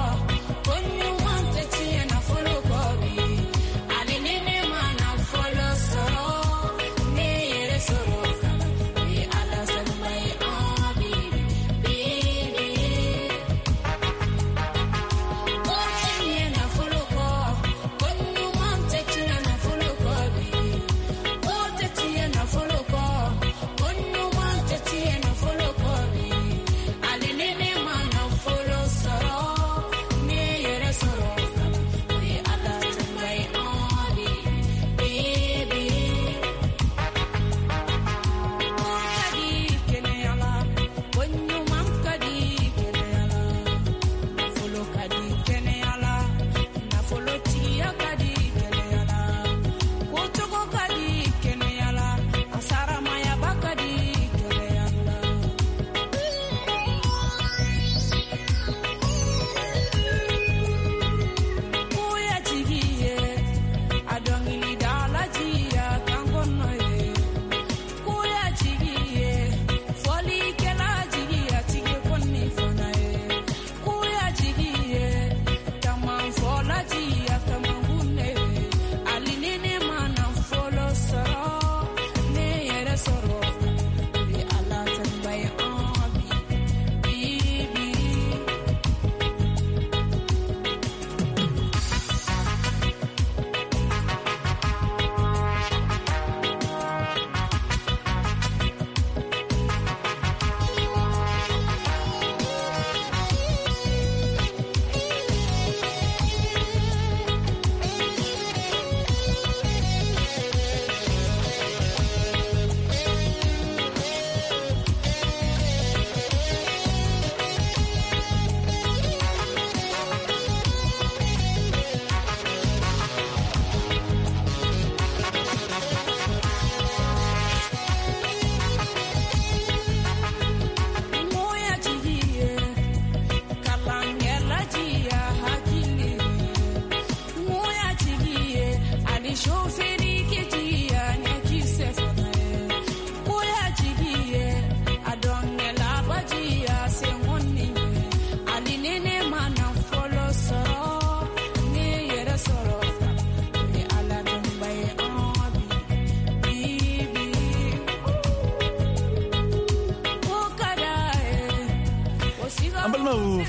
Follow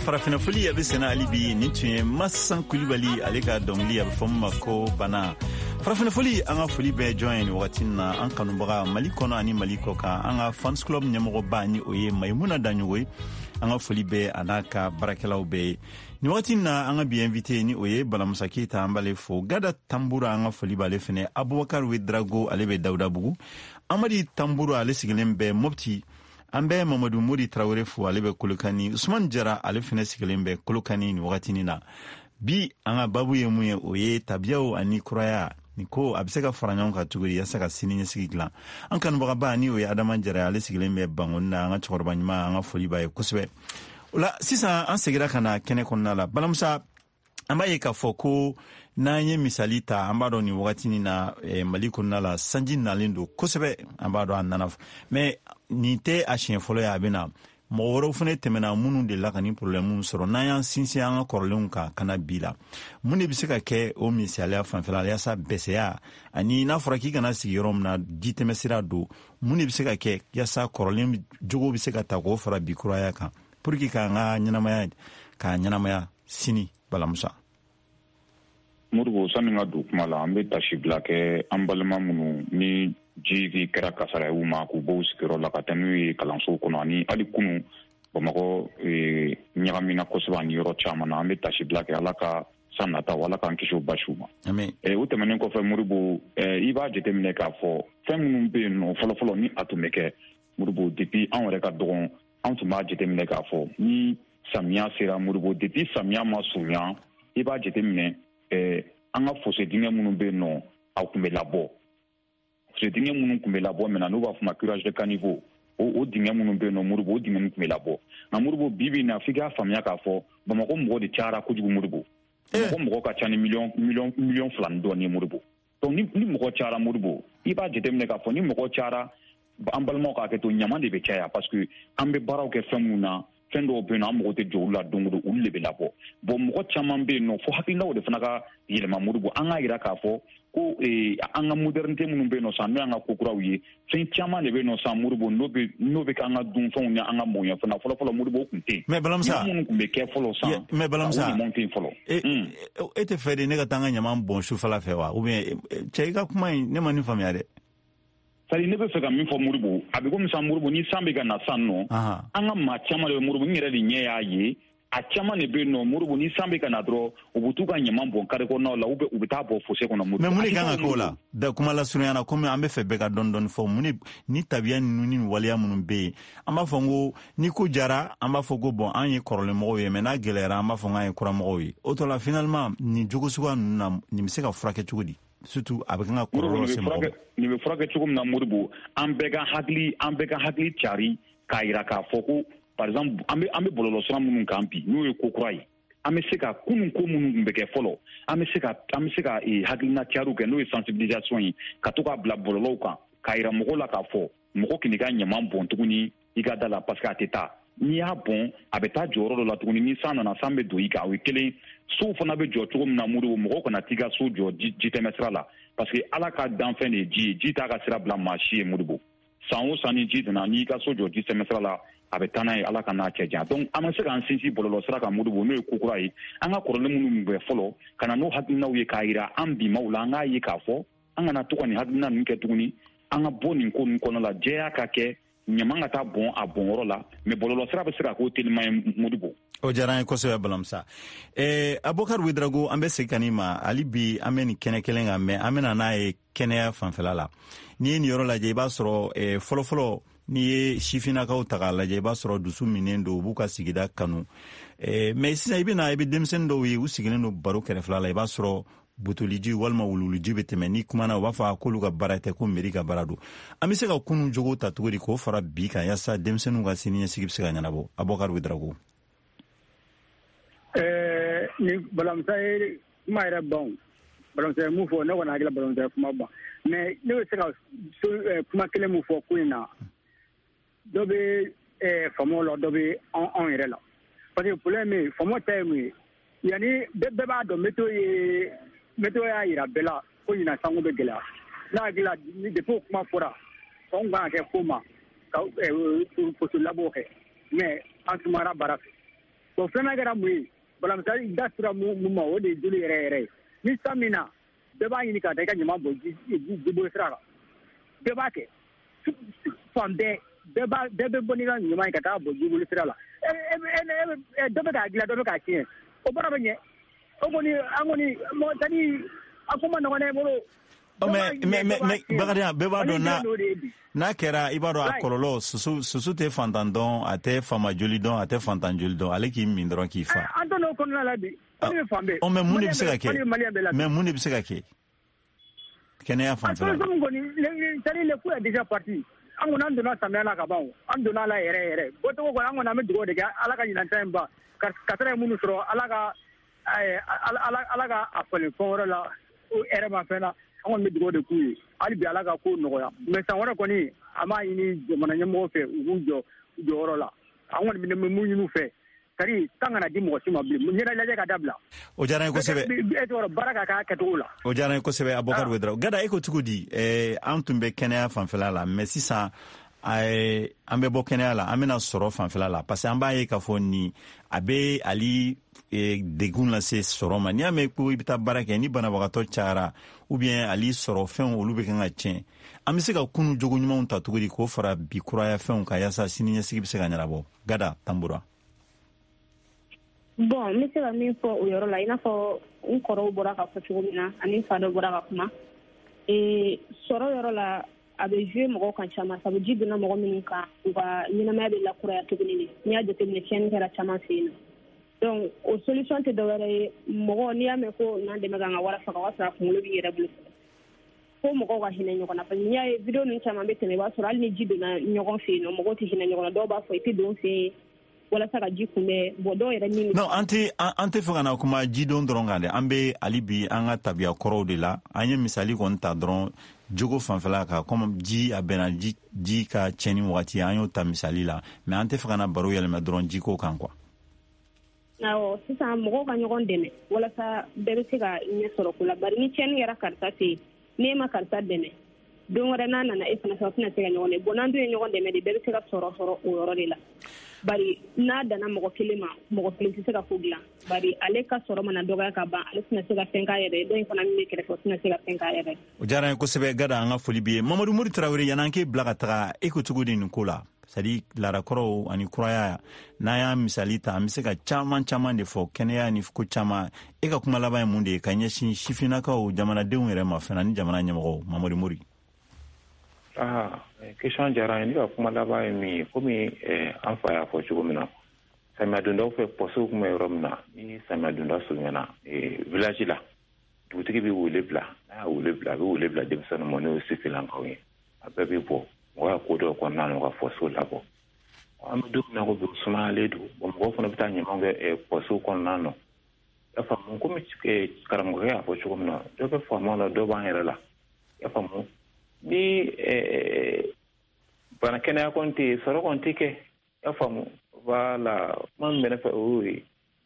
farafina foli a bɛ sɛnɛ hali bi nin tun ye Masan Kulibali ale ka dɔnkili a bɛ fɔ min ma ko bana. farafina foli an ka foli bɛɛ jɔn ye nin wagati na an kanubaga Mali kɔnɔ ani Mali kɔ kan an ka fans club ɲɛmɔgɔba ni o ye Mayimuna Daɲogo ye an ka foli bɛɛ a n'a ka baarakɛlaw bɛɛ ye. Nin wagati na an ka bi invité ni o ye Balamusa Keyita an b'ale fo. Gada Tambura an ka foli b'ale fɛnɛ. Abubakar Wedrago ale bɛ Dawudabugu. Amadi Tambura ale sigilen bɛ Mopti. An bɛ Mamadu Modi Traoré fo ale bɛ Kolokani. Usman Jara ale fɛnɛ sigilen bɛ Kolokani ni wagati na. Bi an ka babu ye mun ye o ye tabiyaw ani kuraya ni ko a bɛ se ka fara ɲɔgɔn kan cogo di yasa ka sini ɲɛsigi dilan. An kanubagaba ni o ye Adama Jara ale sigilen bɛ Bangoni na an ka cɛkɔrɔba ɲuman an ka foli b'a ye kosɛbɛ. O la sisan an segira ka na kɛnɛ kɔnɔna la. Balamusa an b'a ye k'a fɔ ko n'an ye misali ta an b'a dɔn nin wagati na eh, Mali kɔnɔna la sanji nalen don kosɛbɛ an b'a dɔn a nana mais nin tɛ a siɲɛ fɔlɔ ye a bɛ na mɔgɔ wɛrɛw fana tɛmɛna minnu de la ka nin problème sɔrɔ n'an y'an sinsin an ka kɔrɔlenw kan ka na bi la mun de bɛ se ka kɛ o misaliya fanfɛla la yasa bɛsɛya ani n'a fɔra k'i kana sigi yɔrɔ min na ji tɛmɛsira don mun de bɛ se ka kɛ yasa kɔrɔlen jogo bɛ se ka ta k'o fara bi kuraya kan pour que k'an ka ɲɛnamaya k'a ɲɛnamaya sini Balamusa. Modibo sani ka don kuma la an bɛ tasi bila kɛ an balima minnu ni ji kɛra kasara ye u ma k'u bɔ u sigiyɔrɔ la ka taa n'u ye kalanso kɔnɔ ani hali kunun Bamakɔ ɲagamina kosɛbɛ ani yɔrɔ caman na an bɛ tasi bila kɛ Ala ka san nataw Ala k'an kisi o basiw ma. Amen. O tɛmɛnen kɔfɛ Modibo i b'a jateminɛ k'a fɔ fɛn minnu bɛ yen nɔ fɔlɔfɔlɔ ni a tun bɛ kɛ Modibo depuis anw yɛrɛ ka dɔgɔn anw tun b'a jateminɛ k'a fɔ ni samiya sera Modibo depuis samiya ma surunya i b'a jateminɛ an ka fossé dingɛ minnu bɛ yen nɔ a tun bɛ labɔ fossé dingɛ minnu tun bɛ labɔ maintenant n'u b'a fɔ ma curage de caniveau o o dingɛ minnu bɛ yen nɔ Modibo o dingɛ ninnu tun bɛ labɔ nka Modibo bi bi in na f'i k'a faamuya k'a fɔ Bamakɔ mɔgɔ de cayara kojugu Modibo Bamakɔ mɔgɔ ka ca ni miliyɔn miliyɔn miliyɔn fila ni dɔɔnin ye Modibo donc ni ni mɔgɔ cayara Modibo i b'a jateminɛ k'a fɔ ni mɔgɔ cayara an balimaw k'a kɛ to ɲama de bɛ caya parce que an bɛ baaraw kɛ fɛn minnu na fɛn dɔw bɛ yen nɔ an mago tɛ jɔ olu la don o don olu de bɛ labɔ bon mɔgɔ caman bɛ yen nɔ fo hakilinaw de fana ka yɛlɛma Modibo an k'a jira k'a fɔ ko an ka modernité minnu bɛ yen nɔ sisan n'o y'an ka kokuraw ye fɛn caman de bɛ yen nɔ sisan Modibo n'o bɛ n'o bɛ k'an ka dunfɛnw ni an ka mɔnya fana fɔlɔ-fɔlɔ Modibo o tun tɛ yen mais Balamusa minnu tun bɛ kɛ fɔlɔ sisan mais Balamusa o ɲumanw tɛ yen fɔlɔ e tɛ fɛ de ne ka taa an ka ɲaman bɔn sufɛla fɛ wa ou bien cɛ i ka kuma in ne ma nin faamuya dɛ. Sari ne bɛ fɛ ka min fɔ Modibo a bɛ komi sisan Modibo ni san bɛ ka na sisan nɔ an ka maa caman de bɛ Modibo n yɛrɛ de ɲɛ y'a ye a caman de bɛ yen nɔ Modibo ni san bɛ ka na dɔrɔn u bɛ t'u ka ɲaman bɔn carré kɔnɔnaw la ou bien u bɛ taa bɔ fossé kɔnɔ Modibo. mais mun de kan ka k'o la da kuma lasurunya na komi an bɛ fɛ bɛɛ ka dɔɔni dɔɔni fɔ mun ni tabiya ninnu ni waleya minnu bɛ yen an b'a fɔ ko ni ko jara an b'a fɔ ko bon an ye kɔrɔlenmɔgɔw ye mais n'a gɛlɛyara an b'a fɔ k'an ye kuramɔgɔw ye o tɔ la finalement nin jogo suguya ninnu na nin bɛ se ka furakɛ cogo di. Surtout a bɛ kan ka kɔrɔlɔ se mɔgɔ ma. Nin bɛ furakɛ cogo min na Modibo an bɛɛ ka hakili an bɛɛ ka hakili cari k'a jira k'a fɔ ko par exemple an bɛ an bɛ bɔlɔlɔsira minnu kan bi n'o ye ko kura ye an bɛ se ka kunun ko minnu tun bɛ kɛ fɔlɔ an bɛ se ka an bɛ se ka hakilina cariw kɛ n'o ye sensibilisation ye ka to k'a bila bɔlɔlɔw kan k'a jira mɔgɔw la k'a fɔ mɔgɔ k'i ka ɲaman bɔn tuguni i ka da la parce que a tɛ taa n'i y'a bɔn a bɛ taa jɔyɔrɔ dɔ la tuguni ni san nana san bɛ don i kan o ye kelen sow fana bɛ jɔ cogo min na Modibo mɔgɔw kana t'i ka so jɔ ji tɛmɛsira la parce que Ala ka danfɛn de ye ji ye ji t'a ka sira bila maa si ye Modibo san o san ni ji nana n'i ka so jɔ ji tɛmɛsira la a bɛ taa n'a ye Ala ka n'a cɛ jan donc an ma se k'an sinsin bɔlɔlɔsira kan Modibo n'o ye kokura ye an ka kɔrɔlen minnu bɛ fɔlɔ ka na n'o hakilinaw ye k'a jira an bimaw la an k'a ye k'a fɔ an kana to ka nin hakilina ninnu kɛ tuguni an ka bɔ nin ko ninnu kɔnɔ la jɛya ka kɛ ɲaman ka taa bɔn a bɔnyɔrɔ la mais bɔlɔlɔsira bɛ se ka k'o telima ye Modibo. O diyara an ye kosɛbɛ Balamusa. Eh, Abubakar Wedrago an bɛ segin ka n'i ma hali bi an bɛ nin kɛnɛ kelen kan mais an bɛ na n'a ye kɛnɛya fanfɛla la n'i ye nin yɔrɔ lajɛ i b'a sɔrɔ eh, fɔlɔfɔlɔ n'i ye sifinnakaw ta k'a lajɛ i b'a sɔrɔ dusu minen don u b'u ka sigida kanu eh, mais sisan i bɛ na i bɛ denmisɛnnin dɔw ye u sigilen don baro kɛrɛfɛla la i b'a sɔrɔ butoliji walima wululiji bɛ tɛmɛ ni kumana u b'a fɔ k'olu ka baara tɛ ko mairie ka baara don an bɛ se ka kunun jogo ta cogo di k'o fara bi kan yasa denmisɛnninw ka siniɲɛsigi bɛ se ka ɲɛnabɔ Abubakar Wedrago. ɛɛ ni Balamusa ye kuma yɛrɛ ban Balamusa ye mun fɔ ne kɔni hakili la Balamusa ye kuma ban mais ne bɛ se ka kuma kelen mun fɔ ko in na dɔ bɛ faamaw la dɔ bɛ anw yɛrɛ la parce que problème ye faamaw ta ye mun ye yanni bɛɛ b'a dɔn météo ye météo y'a jira bɛɛ la ko ɲinan sango bɛ gɛlɛya n'a hakili la depuis o kuma fɔra anw kan ka kɛ ko ma ka poteau labɔ kɛ mais an sumara baara fɛ bon fɛn kɛra mun ye balamisa da sira mun ma o de ye joli yɛrɛ yɛrɛ ye ni san min na bɛɛ b'a ɲini ka taa i ka ɲama bɔ jibolo sira la bɛɛ b'a kɛ fan bɛɛ bɛɛ bɛ bɔ n'i ka ɲama ye ka taa bɔ jibolo sira la dɔ bɛ k'a dilan dɔ bɛ k'a tiɲɛ o baara bɛ ɲɛ o kɔni an kɔni mɔgɔ tani a ko ma nɔgɔn ne bolo. Bakarijan bɛɛ b'a dɔn n'a n'a kɛra i b'a dɔn a kɔlɔlɔ soso soso tɛ fantan dɔn a tɛ fama joli dɔn a tɛ fantan joli dɔn ale k'i min dɔrɔn k'i fa. An t'o kɔnɔna la bi an bɛ fan bɛɛ. Mais mun de bɛ se ka kɛ mais mun de bɛ se ka kɛ kɛnɛya fanfɛla la. A solution kɔni c'est-à-dire le coup est déjà parti. An kɔni an donna samiya la ka ban an donna la yɛrɛ yɛrɛ bɔcogo kɔni an kɔni an bɛ dugawu de kɛ ala ka ɲinanta in ban kasara ye minnu sɔrɔ ala ka ala ka a falen fɛn wɛrɛ la hɛrɛ ma fɛn na an kɔni bɛ dugawu de k'u ye hali bi ala ka ko nɔgɔya mais san wɛrɛ kɔni an b'a ɲini jamana ɲɛmɔgɔ fɛ u k'u jɔ jɔyɔrɔ la an kɔni bɛ mun ɲini u fɛ kari tan kana di mɔgɔ si ma bilen ɲɛda lajɛ ka dabila. O diyara n ye kosɛbɛ. baara ka k'a kɛcogo la. O diyara n ye kosɛbɛ Abubakar Wedera. Gada e ko cogo di an tun bɛ kɛnɛya fanfɛla la mais sisan an bɛ bɔ kɛnɛya la an bɛna sɔrɔ fanfɛla la parce que an b'a ye k'a fɔ ni a bɛ ali degun lase sɔrɔ ma n'i y'a mɛn ko i bɛ taa baara kɛ ni banabagatɔ cayara ou bien ali sɔrɔ fɛnw olu bɛ kan ka tiɲɛ an bɛ se ka kunu jogo ɲumanw ta cogo di k'o fara bi kuraya fɛnw kan yaasa sini ɲɛsigi bɛ se ka ɲɛnabɔ. Gada Tambura. Bon n bɛ se ka min fɔ o yɔrɔ la i n'a fɔ n kɔrɔw bɔra ka fɔ cogo min na ani n fa dɔ bɔra ka kuma sɔrɔ yɔrɔ la a bɛ jouer mɔgɔw kan caman sabu ji donna mɔgɔ minnu kan u ka ɲɛnamaya bɛ lakuraya tuguni de n'i y'a jateminɛ tiɲɛni kɛra caman fɛ yen nɔ donc o solution tɛ dɔwɛrɛ ye mɔgɔ n'i y'a mɛn ko n'an dɛmɛ k'an ka wara faga o b'a sɔrɔ a kunkolo b'i yɛrɛ bolo fo mɔgɔw ka hinɛ ɲɔgɔn na parce que n'i y'a ye video ninnu caman bɛ tɛmɛ i b'a sɔrɔ hali ni ji donna ɲɔgɔn fɛ yen nɔ mɔgɔw tɛ hinɛ ɲɔgɔn na dɔw b'a fɔ i tɛ don fɛ yen walasa ka ji kunbɛn bon dɔw yɛrɛ min. non an tɛ an tɛ fɛ ka na kuma jidon dɔrɔn kan dɛ an bɛ hali bi an ka tabiya kɔrɔw de la an ye misali kɔni ta dɔrɔn jogo fanfɛla kan comme ji a bɛnna ji ji ka tiɲɛni wagati an y'o ta misali la mais an tɛ fɛ ka na baro yɛlɛmɛ dɔrɔn jiko kan quoi. awɔ sisan mɔgɔw ka ɲɔgɔn dɛmɛ walasa bɛɛ bɛ se ka ɲɛ sɔrɔ ko la bari ni tiɲɛni kɛra karisa fɛ yen n'e ma karisa dɛmɛ don wɛrɛ n'a nana e fana fɛ o tɛna se ka ɲɔgɔn dɛmɛ bon n'an dun ye ɲɔgɔn dɛmɛ de bɛɛ bɛ se ka sɔrɔ sɔrɔ o yɔrɔ de la bari n'a danna mɔgɔ kelen ma mɔgɔ kelen tɛ se ka ko dilan bari ale ka sɔrɔ mana dɔgɔya ka ban ale tɛna se ka fɛn k'a yɛrɛ dɔ in fana min bɛ kɛrɛfɛ o tɛna se ka fɛn k'a yɛrɛ. o diyara n ye kosɛbɛ Gada an ka foli b'i ye Mamadu Mori Tarawele yan'an k'e bila ka taga e ko cogo di nin ko la c'est à dire laadakɔrɔw ani kuraya n'a y'a misali ta an bɛ se ka caman caman de fɔ kɛnɛya ni ko caman e ka kuma laban ye mun de ye ka ɲɛsin sifinnakaw jamanadenw yɛrɛ ma fana ni jamana ɲɛmɔgɔw Mamadu Mori. ah question diyara n ye ne ka kuma laban ye min ye komi an fa y'a fɔ cogo min na samiya dondaw fɛ pɔsew tun bɛ yɔrɔ min na ni samiya donda surunyana village la dugutigi bɛ wele bila n'a y'a wele bila a bɛ wele bila denmisɛnninw ma n'o ye sifinnakaw ye a bɛɛ bɛ bɔ mɔgɔ ka ko dɔw kɔnɔna na u ka pɔsew labɔ an bɛ don min na ko bi sumayalen don bon mɔgɔw fana bɛ taa ɲamanw kɛ pɔsew kɔnɔna na i y'a faamu komi karamɔgɔkɛ y'a fɔ cogo min na dɔ bɛ faamaw la dɔ b'an yɛrɛ la i y'a faamu ni bana kɛnɛya kɔni tɛ yen sɔrɔ kɔni tɛ kɛ i y'a faamu voilà kuma min bɛ ne fɛ o y'o ye.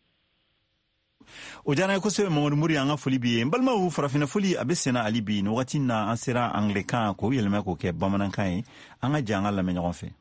o diyara n ye kosɛbɛ Mamadu Mori an ka foli b'i ye n balimaw farafinna foli a bɛ senna hali bi nin wagati in na an sera anglais-kan k'o yɛlɛma k'o kɛ bamanankan ye an ka jɛ an ka lamɛn ɲɔgɔn fɛ.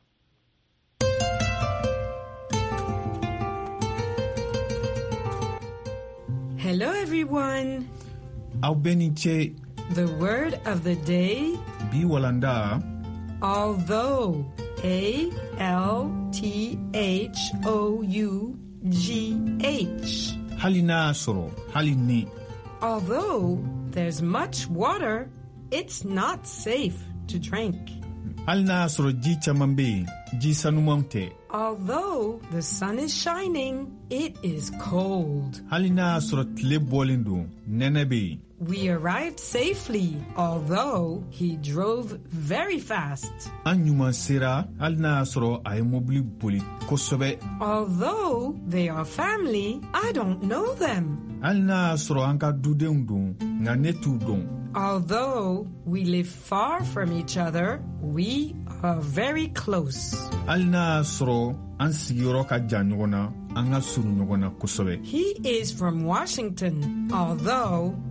Hello everyone. Aw bɛɛ ni ce. The word of the day. Bi walanda. Although. A L T H O U G H. Hali n'a sɔrɔ, hali ni. Although there's much water, it's not safe to drink. Hali n'a sɔrɔ ji caman bɛ yen, ji sanumanw tɛ. Although the sun is shining, it is cold. Hali n'a sɔrɔ tile bɔlen don, nɛnɛ bɛ yen. We arrived safely, although he drove very fast. An ɲuman sera, hali n'a sɔrɔ a ye mobili boli kosɛbɛ. Although they are family, I don't know them. Hali n'a sɔrɔ an ka dudenw don, nka ne t'u dɔn. Although we live far from each other, we are very close. Hali n'a sɔrɔ an sigiyɔrɔ ka jan ɲɔgɔn na, an ka surun ɲɔgɔn na kosɛbɛ. He is from Washington, although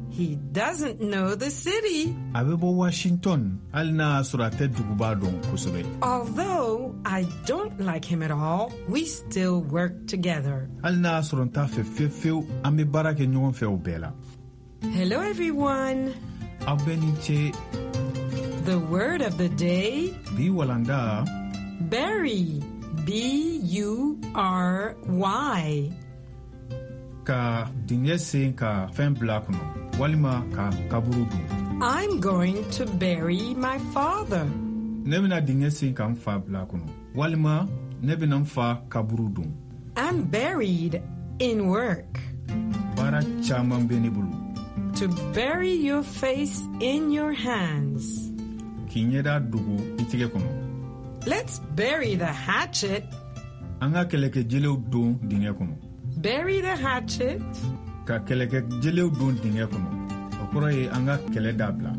he doesn't know the city. Abebo Washington, alna surate dugubadon kusobe. Although I don't like him at all, we still work together. Alna suronta fe fe fe ambe barake nyon fe obela. Hello everyone. Abeniche. The word of the day. Bi walanda. Bury. B U R Y. Ka dinese ka fen blakuno. Walima ka kaburudu. I'm going to bury my father. Nebina dinese ka mfa blakuno. Walima nebina mfa kaburudu. I'm buried in work. Bara chaman benibulu. To bury your face in your hands. Kinyeda dugu itige kono. Let's bury the hatchet. Anga keleke jeleu don dinge kono. Bury the hatchet. Ka keleke jeleu don dinge kono. Okoro ye anga kele dabla.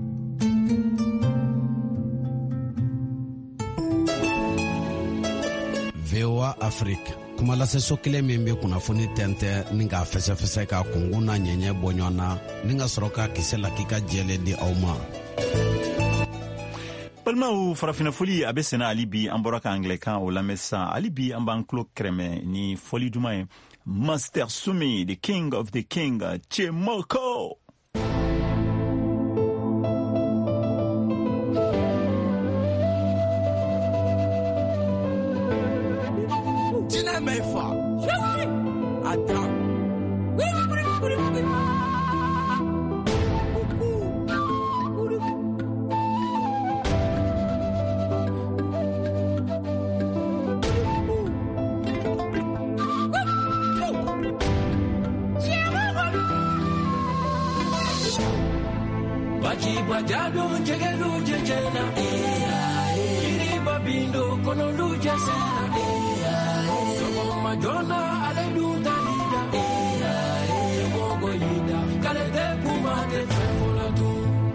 V O A Afrique. Kuma lase so kile min be kunnafoni tente ni ka fɛsɛfɛsɛ ka kungu na ɲɛɲɛ bɔ ɲɔgɔn na ni ka sɔrɔ ka kisɛ la k'i ka jɛlɛ di aw ma. Balimaw farafina foli a bɛ sɛnɛ hali bi an bɔra ka anglɛkan o lamɛn sisan hali bi an b'an tulo kɛrɛmɛ ni foli duman ye Master Sumi, the king of the king, Chemoko. Bajado jegelu jejena iri babindo kono luja sana somo majona aledu dalida mogo yida kale de kumate fola tu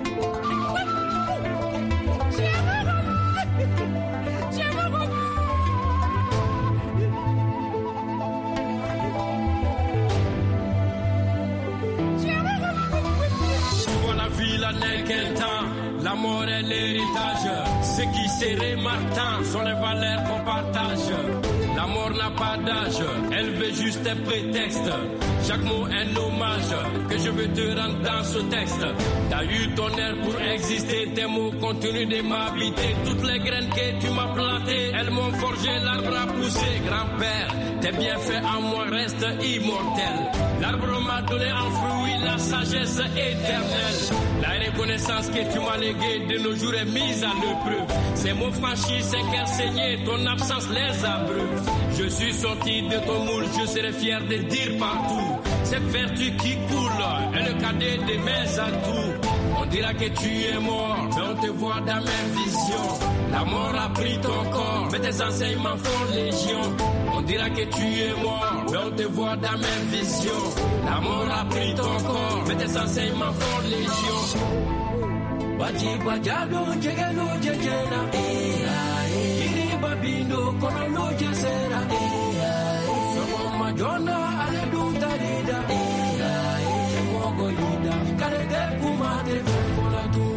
L'amour et l'héritage, ce qui serait marquant sont les valeurs qu'on partage. L'amour n'a pas d'âge, elle veut juste un prétexte. Chaque mot un hommage que je veux te rendre dans ce texte. T'as eu ton air pour exister, tes mots continuent de m'habiter. Toutes les graines que tu m'as plantées, elles m'ont forgé, l'arbre a poussé. Grand-père, tes bienfaits en moi restent immortels. L'arbre m'a donné en fruit la sagesse éternelle. La reconnaissance que tu m'as léguée de nos jours est mise à l'épreuve. Ces mots franchis, ces cœurs saignés, ton absence les abreuve. Je suis sorti de ton moule, je serai fier de dire partout. Cette vertu qui coule est le cadet de mes atouts. On dira que tu es mort, mais on te voit dans mes visions. La mort a pris ton corps, mais tes enseignements font légion. On dira que tu es mort, mais on te voit dans mes visions. La mort a pris ton corps, mais tes enseignements font légion. Baji bajado jegelu jejena iri babindo kono luja sera somo majona aledu dalida mogo yida kale de kumate fola tu.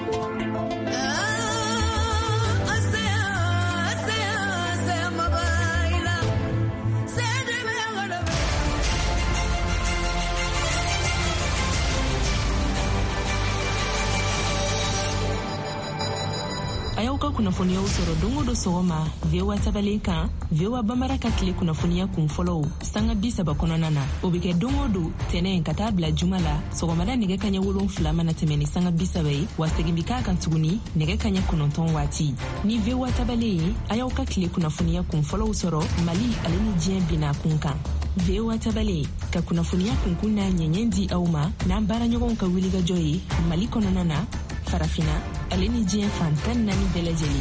Ayauka kunafonia usoro dongo do sogoma vewa tabaleka vewa bamara ka kile kunafonia kumfollow sanga bisa bakonana obike dongo do tene nkata bla jumala sogomada nege kanya wolon flama na temeni sanga bisa bai wasegimbika kan tuguni nege kanya kunonton wati ni vewa tabale ayauka kile kunafonia kumfollow usoro mali aleni jien bina kunka vewa tabale ka kunafonia kunkuna nyenyendi auma na bara nyogon ka wiliga joyi mali kononana farafina aleni jien fantan nani belajeli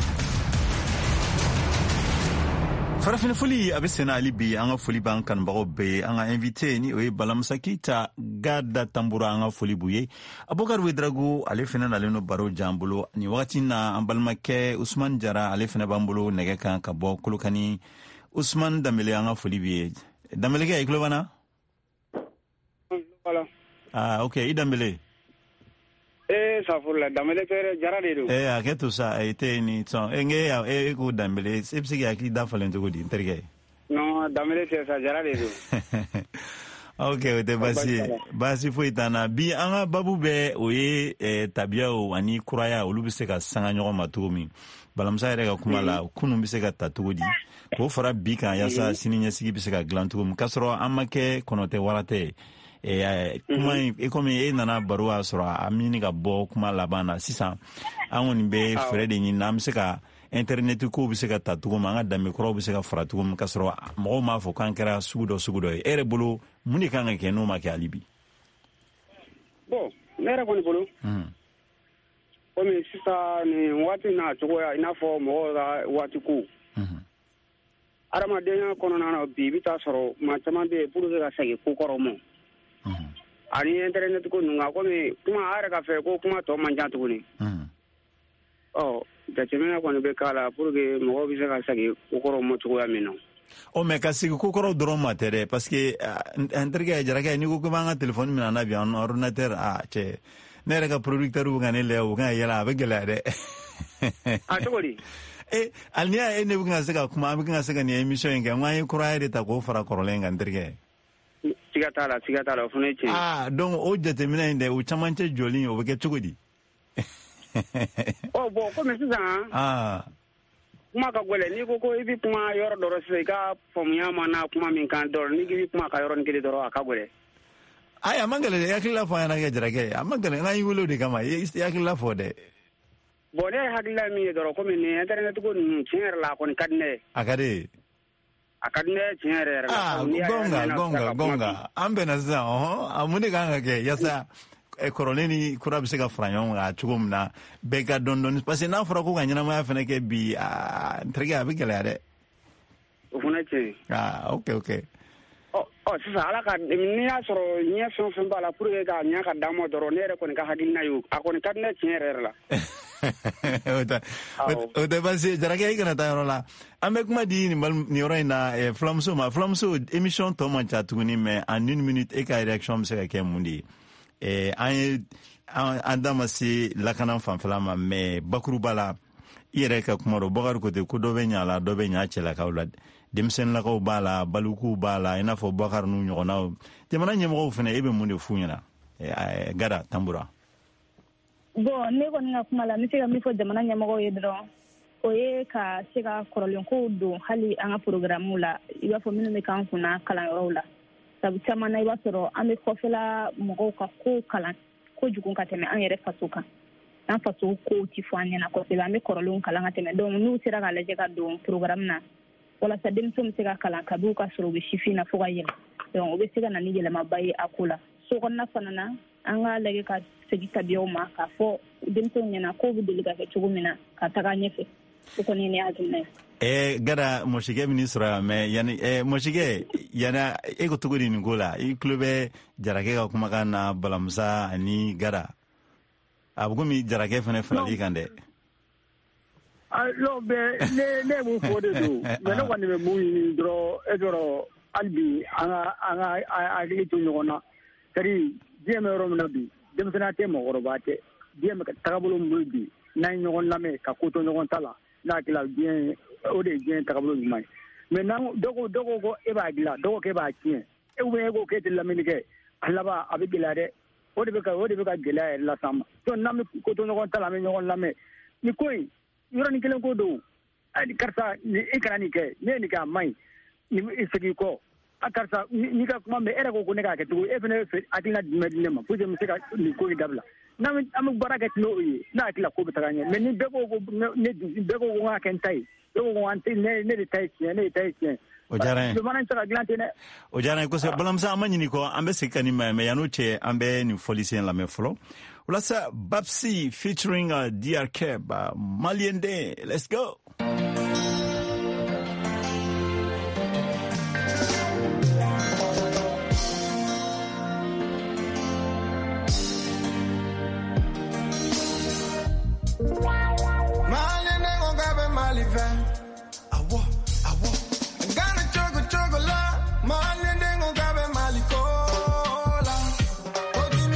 farafina foli a bɛ sɛnɛ hali bi an ka foli b'an kanubagaw bɛɛ an ka invité ni o ye balamusa keyita gada tambura an ka foli b'u ye abubakar wedragu ale fana nalen no baro jan bolo ni wagati na an balimakɛ usman jara ale fana b'an bolo nɛgɛ kan ka bɔ kolokani usman danbele an ka foli b'i ye danbelekɛ i tulo b'an na Ah, ok, i Dambele. Eh, safurla Dambele tere jara de do. Eh, aketo sa ite ni son. Enge ya e ko Dambele, e psiki akli da falen to godi terge. No, Dambele tere sa jara de do. Ok, te basi basi fo itana bi anga babu be oye eh, tabia o ani kuraya olu bi se ka sanga ɲɔgɔn ma cogo min. Balamsa yɛrɛ ka kuma la kunun bi se ka ta cogo di. Ko fara bi kan yasa sini ɲɛsigi bi se ka dilan cogo min. K'a sɔrɔ an ma kɛ kɔnɔtɛ wara tɛ. E kuma e komi e nana baro a sɔrɔ a ɲini ka bɔ kuma laban na sisan an kɔni bɛ fɛɛrɛ de ɲini an bɛ se ka internet ko bɛ se ka ta cogo min an ka danbe kɔrɔw bɛ se ka fara cogo min k'a sɔrɔ mɔgɔw m'a fɔ k'an kɛra sugu dɔ sugu dɔ ye e yɛrɛ bolo mun de kan ka kɛ n'o ma kɛ hali bi. Bon ne yɛrɛ kɔni bolo komi sisan nin waati n'a cogoya i n'a fɔ mɔgɔw ka waati ko adamadenya kɔnɔna na bi i bɛ taa sɔrɔ maa caman bɛ yen pour que ka segin ko kɔrɔ ma ani internet ko ninnu nka komi kuma a yɛrɛ ka fɛ ko kuma tɔ man ca tuguni ɔ jateminɛ kɔni bɛ k'a la pour que mɔgɔw bɛ se ka segin ko kɔrɔ ma cogoya min na. o mɛ ka sigi ko kɔrɔ dɔrɔn ma tɛ dɛ parce que n terikɛ Jarakɛ n'i ko ko b'an ka telefɔni minɛ na bi an ordinateur a cɛ ne yɛrɛ ka producteur bɛ ka ne lajɛ o kan ka yɛlɛ a bɛ gɛlɛya dɛ. a cogo di. e hali n'i y'a ye ne bɛ ka se ka kuma an bɛ ka se ka nin émission in kɛ n ko an ye kuraya de ta k'o fara kɔrɔlen kan n terikɛ. siga t'a la siga t'a la o fana ye tiɲɛ. ah donc o jateminɛ in dɛ o camancɛ jɔli o bɛ kɛ cogo di. ɔ bɔn komi sisan. ah. kuma ka gɛlɛn n'i ko ko i bɛ kuma yɔrɔ dɔ sisan i ka faamuya ma n'a kuma min kan dɔrɔn n'i k'i bɛ kuma ka yɔrɔnin kelen dɔrɔn a ka gɛlɛn. ayi a ma gɛlɛn dɛ i hakilila fɔ an ɲɛna kɛ Jarakɛ a ma gɛlɛn n k'an y'i wele o de kama i hakilila fɔ dɛ. bɔn ne hakilila min ye dɔrɔn komi nin internet ko ninnu tiɲɛ yɛrɛ la a kɔni ka di ne ye. a ka di ye. a ka di ne ye tiɲɛ yɛrɛ yɛrɛ la. ah gɔnga gɔnga gɔnga an bɛnna sisan ɔhɔn a mun de kan ka kɛ yasa kɔrɔlen ni kura bɛ se ka fara ɲɔgɔn kan cogo min na bɛɛ ka dɔn dɔɔni parce que n'a fɔra ko ka ɲɛnamaya fana kɛ bi aa n terikɛ a bɛ gɛlɛya dɛ. o fana tiɲɛ. ah ok ok. ɔ ɔ sisan ala ka n'i y'a sɔrɔ ɲɛ fɛn o fɛn b'a la pour que k'a ɲɛ ka d'an ma dɔrɔn ne yɛrɛ kɔni ka hakilina ye o a kɔni ka di ne tiɲɛ yɛrɛ yɛrɛ la. o tɛ baasi ye Jarakɛ i kana taa yɔrɔ la an bɛ kuma di nin yɔrɔ in na fulamuso ma fulamuso émission tɔ man ca tuguni mais en une minute e ka réaction bɛ se ka kɛ mun de ye. Eh, an ye an da ma se lakana fanfɛla ma mais bakuruba la i yɛrɛ ka kuma dɔ Bɔkari ko ten ko dɔ bɛ ɲa la dɔ bɛ ɲa cɛlakaw la denmisɛnninlakaw b'a la balikuw b'a la i n'a fɔ Bɔkari n'u ɲɔgɔnnaw jamana ɲɛmɔgɔw fana e bɛ mun de f'u ɲɛna eh, Gada Tambura. bon ne kɔni ka kuma la n bɛ se ka min fɔ jamana ɲɛmɔgɔw ye dɔrɔn o ye ka se ka kɔrɔlenkow don hali an ka programmew la i b'a fɔ minnu bɛ k'an kunna kalanyɔrɔw la. sabu caman na i b'a sɔrɔ an bɛ kɔfɛla mɔgɔw ka ko kalan kojugu ka tɛmɛ an yɛrɛ faso kan an faso kow ti fɔ an ɲɛna kosɛbɛ an bɛ kɔrɔlenw kalan ka tɛmɛ donc n'u sera ka lajɛ ka don programme na walasa denmisɛnw bɛ se ka kalan kabini u ka sɔrɔ u bɛ sifin na fo ka yɛlɛ donc o bɛ se ka na ni yɛlɛmaba ye a ko la so kɔnɔna fana na an ka lajɛ ka segin tabiyaw ma k'a fɔ denmisɛnw ɲɛna kow bɛ deli ka kɛ cogo min na ka taga ɲɛfɛ o kɔni ye ne hakilina ye. Eh, Gada moshige ministre ya me yani eh moshige yana e ko togo di ngola i clube Jarakɛ ka kuma kan na Balamsa ani Gada abugo mi Jarakɛ fana fali kan dɛ. ah non mais ne ne mun fɔ de do mais ne kɔni bɛ mun ɲini dɔrɔn e dɔrɔn hali bi an ka an ka hakili to ɲɔgɔn na c'est à dire diɲɛ bɛ yɔrɔ min na bi denmisɛnninya tɛ mɔgɔkɔrɔba tɛ diɲɛ bɛ tagabolo min bɛ bi n'an ye ɲɔgɔn lamɛn ka ko to ɲɔgɔn ta la n'a hakili la diɲɛ o de ye diɲɛ tagabolo ɲuman ye mais n'an dɔw dɔw ko e b'a dilan dɔw ko e b'a tiɲɛ e ou bien e ko k'e tɛ lamɛnni kɛ a laban a bɛ gɛlɛya dɛ o de bɛ ka o de bɛ ka gɛlɛya yɛrɛ las'an ma donc n'an bɛ ko to ɲɔgɔn ta la an bɛ ɲɔgɔn lamɛn nin ko in yɔrɔnin kelen ko don hali karisa ni e kana nin kɛ ne ye nin kɛ a man ɲi nin i segin kɔ a karisa n'i ka kuma mɛn e yɛrɛ ko ko ne k'a kɛ cogo e fana bɛ hakilina jumɛn di ne ma pour que n bɛ se ka nin ko in dabila n'an bɛ an bɛ baara kɛ n'o ye n'a hakili la ko bɛ taga ɲɛ mais ni bɛɛ ko ko ne bɛɛ ko ko n k'a kɛ n ta ye bɛɛ ko ko an tɛ ne ne de ta ye tiɲɛ ne de ta ye tiɲɛ. o diyara n ye jamana in tɛ se ka dilan ten dɛ. o diyara n ye kosɛbɛ Balamsa an ma ɲini kɔ an bɛ segin ka nin ma mais yan'o cɛ an bɛ nin fɔlisen lamɛn fɔlɔ walasa Babsi featuring uh, D R Keb uh, Malien Den let's go. Mali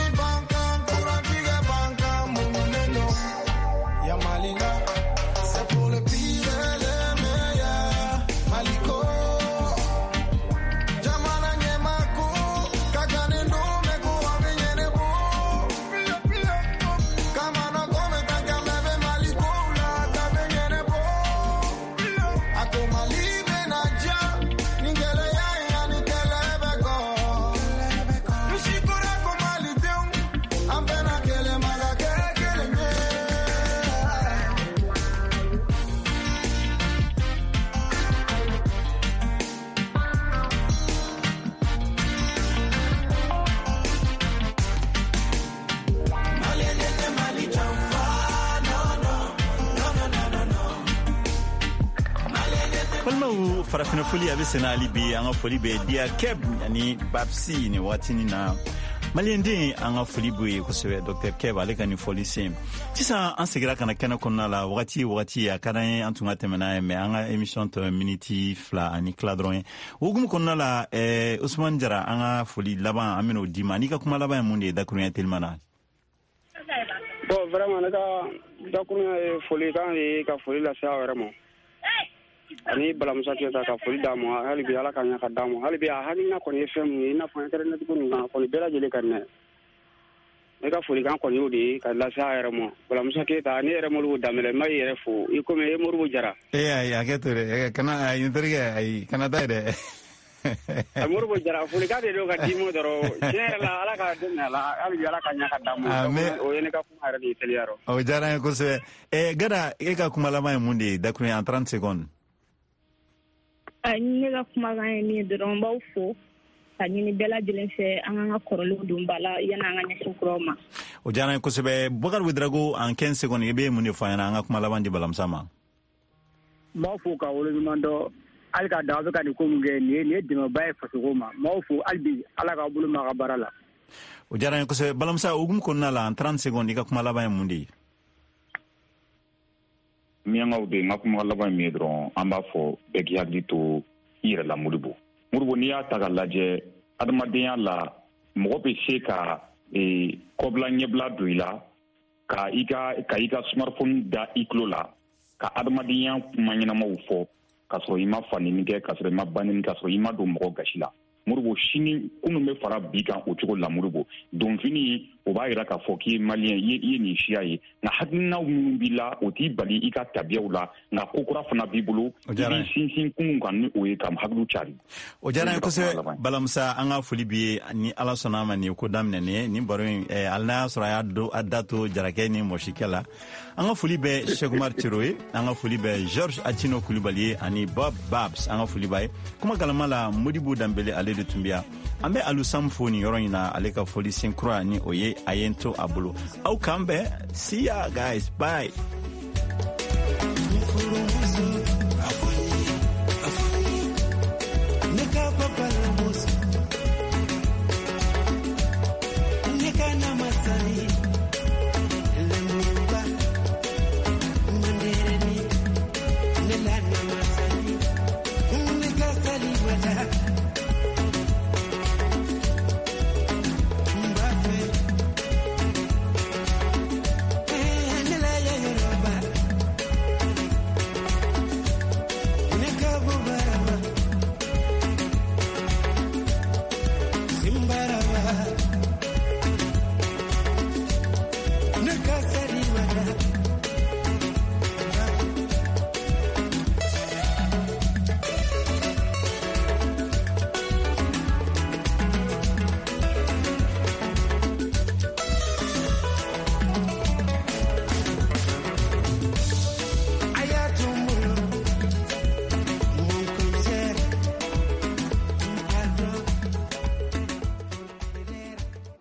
farafina foli a bɛ sena hali bi an ka foli bɛ dia keb ani babsi ni waatini na maliyɛnden an ka foli b'u ye kosɛbɛ dɔktɛr keb ale ka ni foli sen sisan an segira kana kɛnɛ kɔnɔna la wagati wagati a ka d'an ye an tun ka tɛmɛ n'a ye mɛ an ka émission tɔ miniti fila ani tila dɔrɔn ye o hukumu kɔnɔna la eh, Usman Jara an ka foli laban an bɛn'o d'i ma n'i ka kuma laban ye mun de ye dakuruɲɛ telima na. Bon vraiment ne ka dakuruɲɛ ye foli kan ye ka foli lase aw yɛrɛ ma ani balamusa kɛta ka foli d'a ma hali bi ala ka ɲɛ ka d'a ma hali bi a hakilina kɔni ye fɛn min ye i n'a fɔ internet ko nin kan kɔni bɛɛ lajɛlen ka ɲɛ ne ka foli kan kɔni y'o de ye ka lase a yɛrɛ ma balamusa kɛta ne yɛrɛ Modibo Danbɛlɛ n b'a yɛrɛ fo i komi e Modibo Jara ee ayi hakɛ to dɛ kana ayi n terikɛ ayi kana taa dɛ Modibo Jara foli kan de don ka d'i ma dɔrɔn tiɲɛ yɛrɛ la ala ka dɛmɛ a la hali bi ala ka ɲɛ ka d'a ma o ye ne ka kuma yɛrɛ de ye teliya rɔ o diyara n ye kosɛbɛ eh, Gada e ka kuma laban ye mun de ye dakuruɲɛ en trente secondes. Ne ka kumakan ye min ye dɔrɔn n b'aw fo ka ɲini bɛɛ lajɛlen fɛ an k'an ka kɔrɔlenw don ba la yanni an ka ɲɛsin kuraw ma. O diyara n ye kosɛbɛ Bukari Ouedraogo en quinze secondes i bɛ mun de fɔ an ɲɛna an ka kuma laban di balamusa ma. N b'aw fo ka waleɲuman dɔn hali ka da aw bɛ ka nin ko min kɛ nin ye nin ye dɛmɛba ye fasoko ma n b'aw fo hali bi ala k'aw bolo mɛn a ka baara la. O diyara n ye kosɛbɛ balamusa o hukumu kɔnɔna la en trente secondes i ka kuma laban ye mun de ye. miyankaw de n ka kuma laban min ye dɔrɔn an b'a fɔ bɛɛ k'i hakili to i yɛrɛ la Modibo Modibo n'i y'a ta ka lajɛ adamadenya la mɔgɔ bɛ se ka eh, kɔbila ɲɛbila don i la ka i ka ka i ka smartphone da i tulo la ka adamadenya kuma ɲɛnamaw fɔ ka sɔrɔ i ma fanini kɛ ka sɔrɔ i ma banini ka sɔrɔ i ma don mɔgɔ gasi la Modibo sini kunun bɛ fara bi kan o cogo la Modibo donfini o b'a jira k'a fɔ k'i ye maliyɛn i ye nin siya ye nka hakilinaw minnu b'i la o t'i bali i ka tabiyaw la nka ko kura fana b'i bolo i b'i sinsin kunun kan ni o ye ka hakiliw cari. O diyara n ye kosɛbɛ balamusa an ka foli b'i ye ni ala sɔnna a ma nin ye ko daminɛnen nin baro in eh, hali n'a y'a sɔrɔ a y'a do a da to jarakɛ ni mɔsikɛ la an ka foli bɛ Cheikh Umar Tiro ye an ka foli bɛ Georges Acino Kulibali ye ani Bob Babs an ka foli b'a ye kuma galama la Modibo Danbɛlɛ ale de tun bɛ yan an bɛ Alu Sam fo nin yɔrɔ in na ale ka foli sen kura ni o ye a ye n to a bolo aw k'an bɛn see ya guys bye.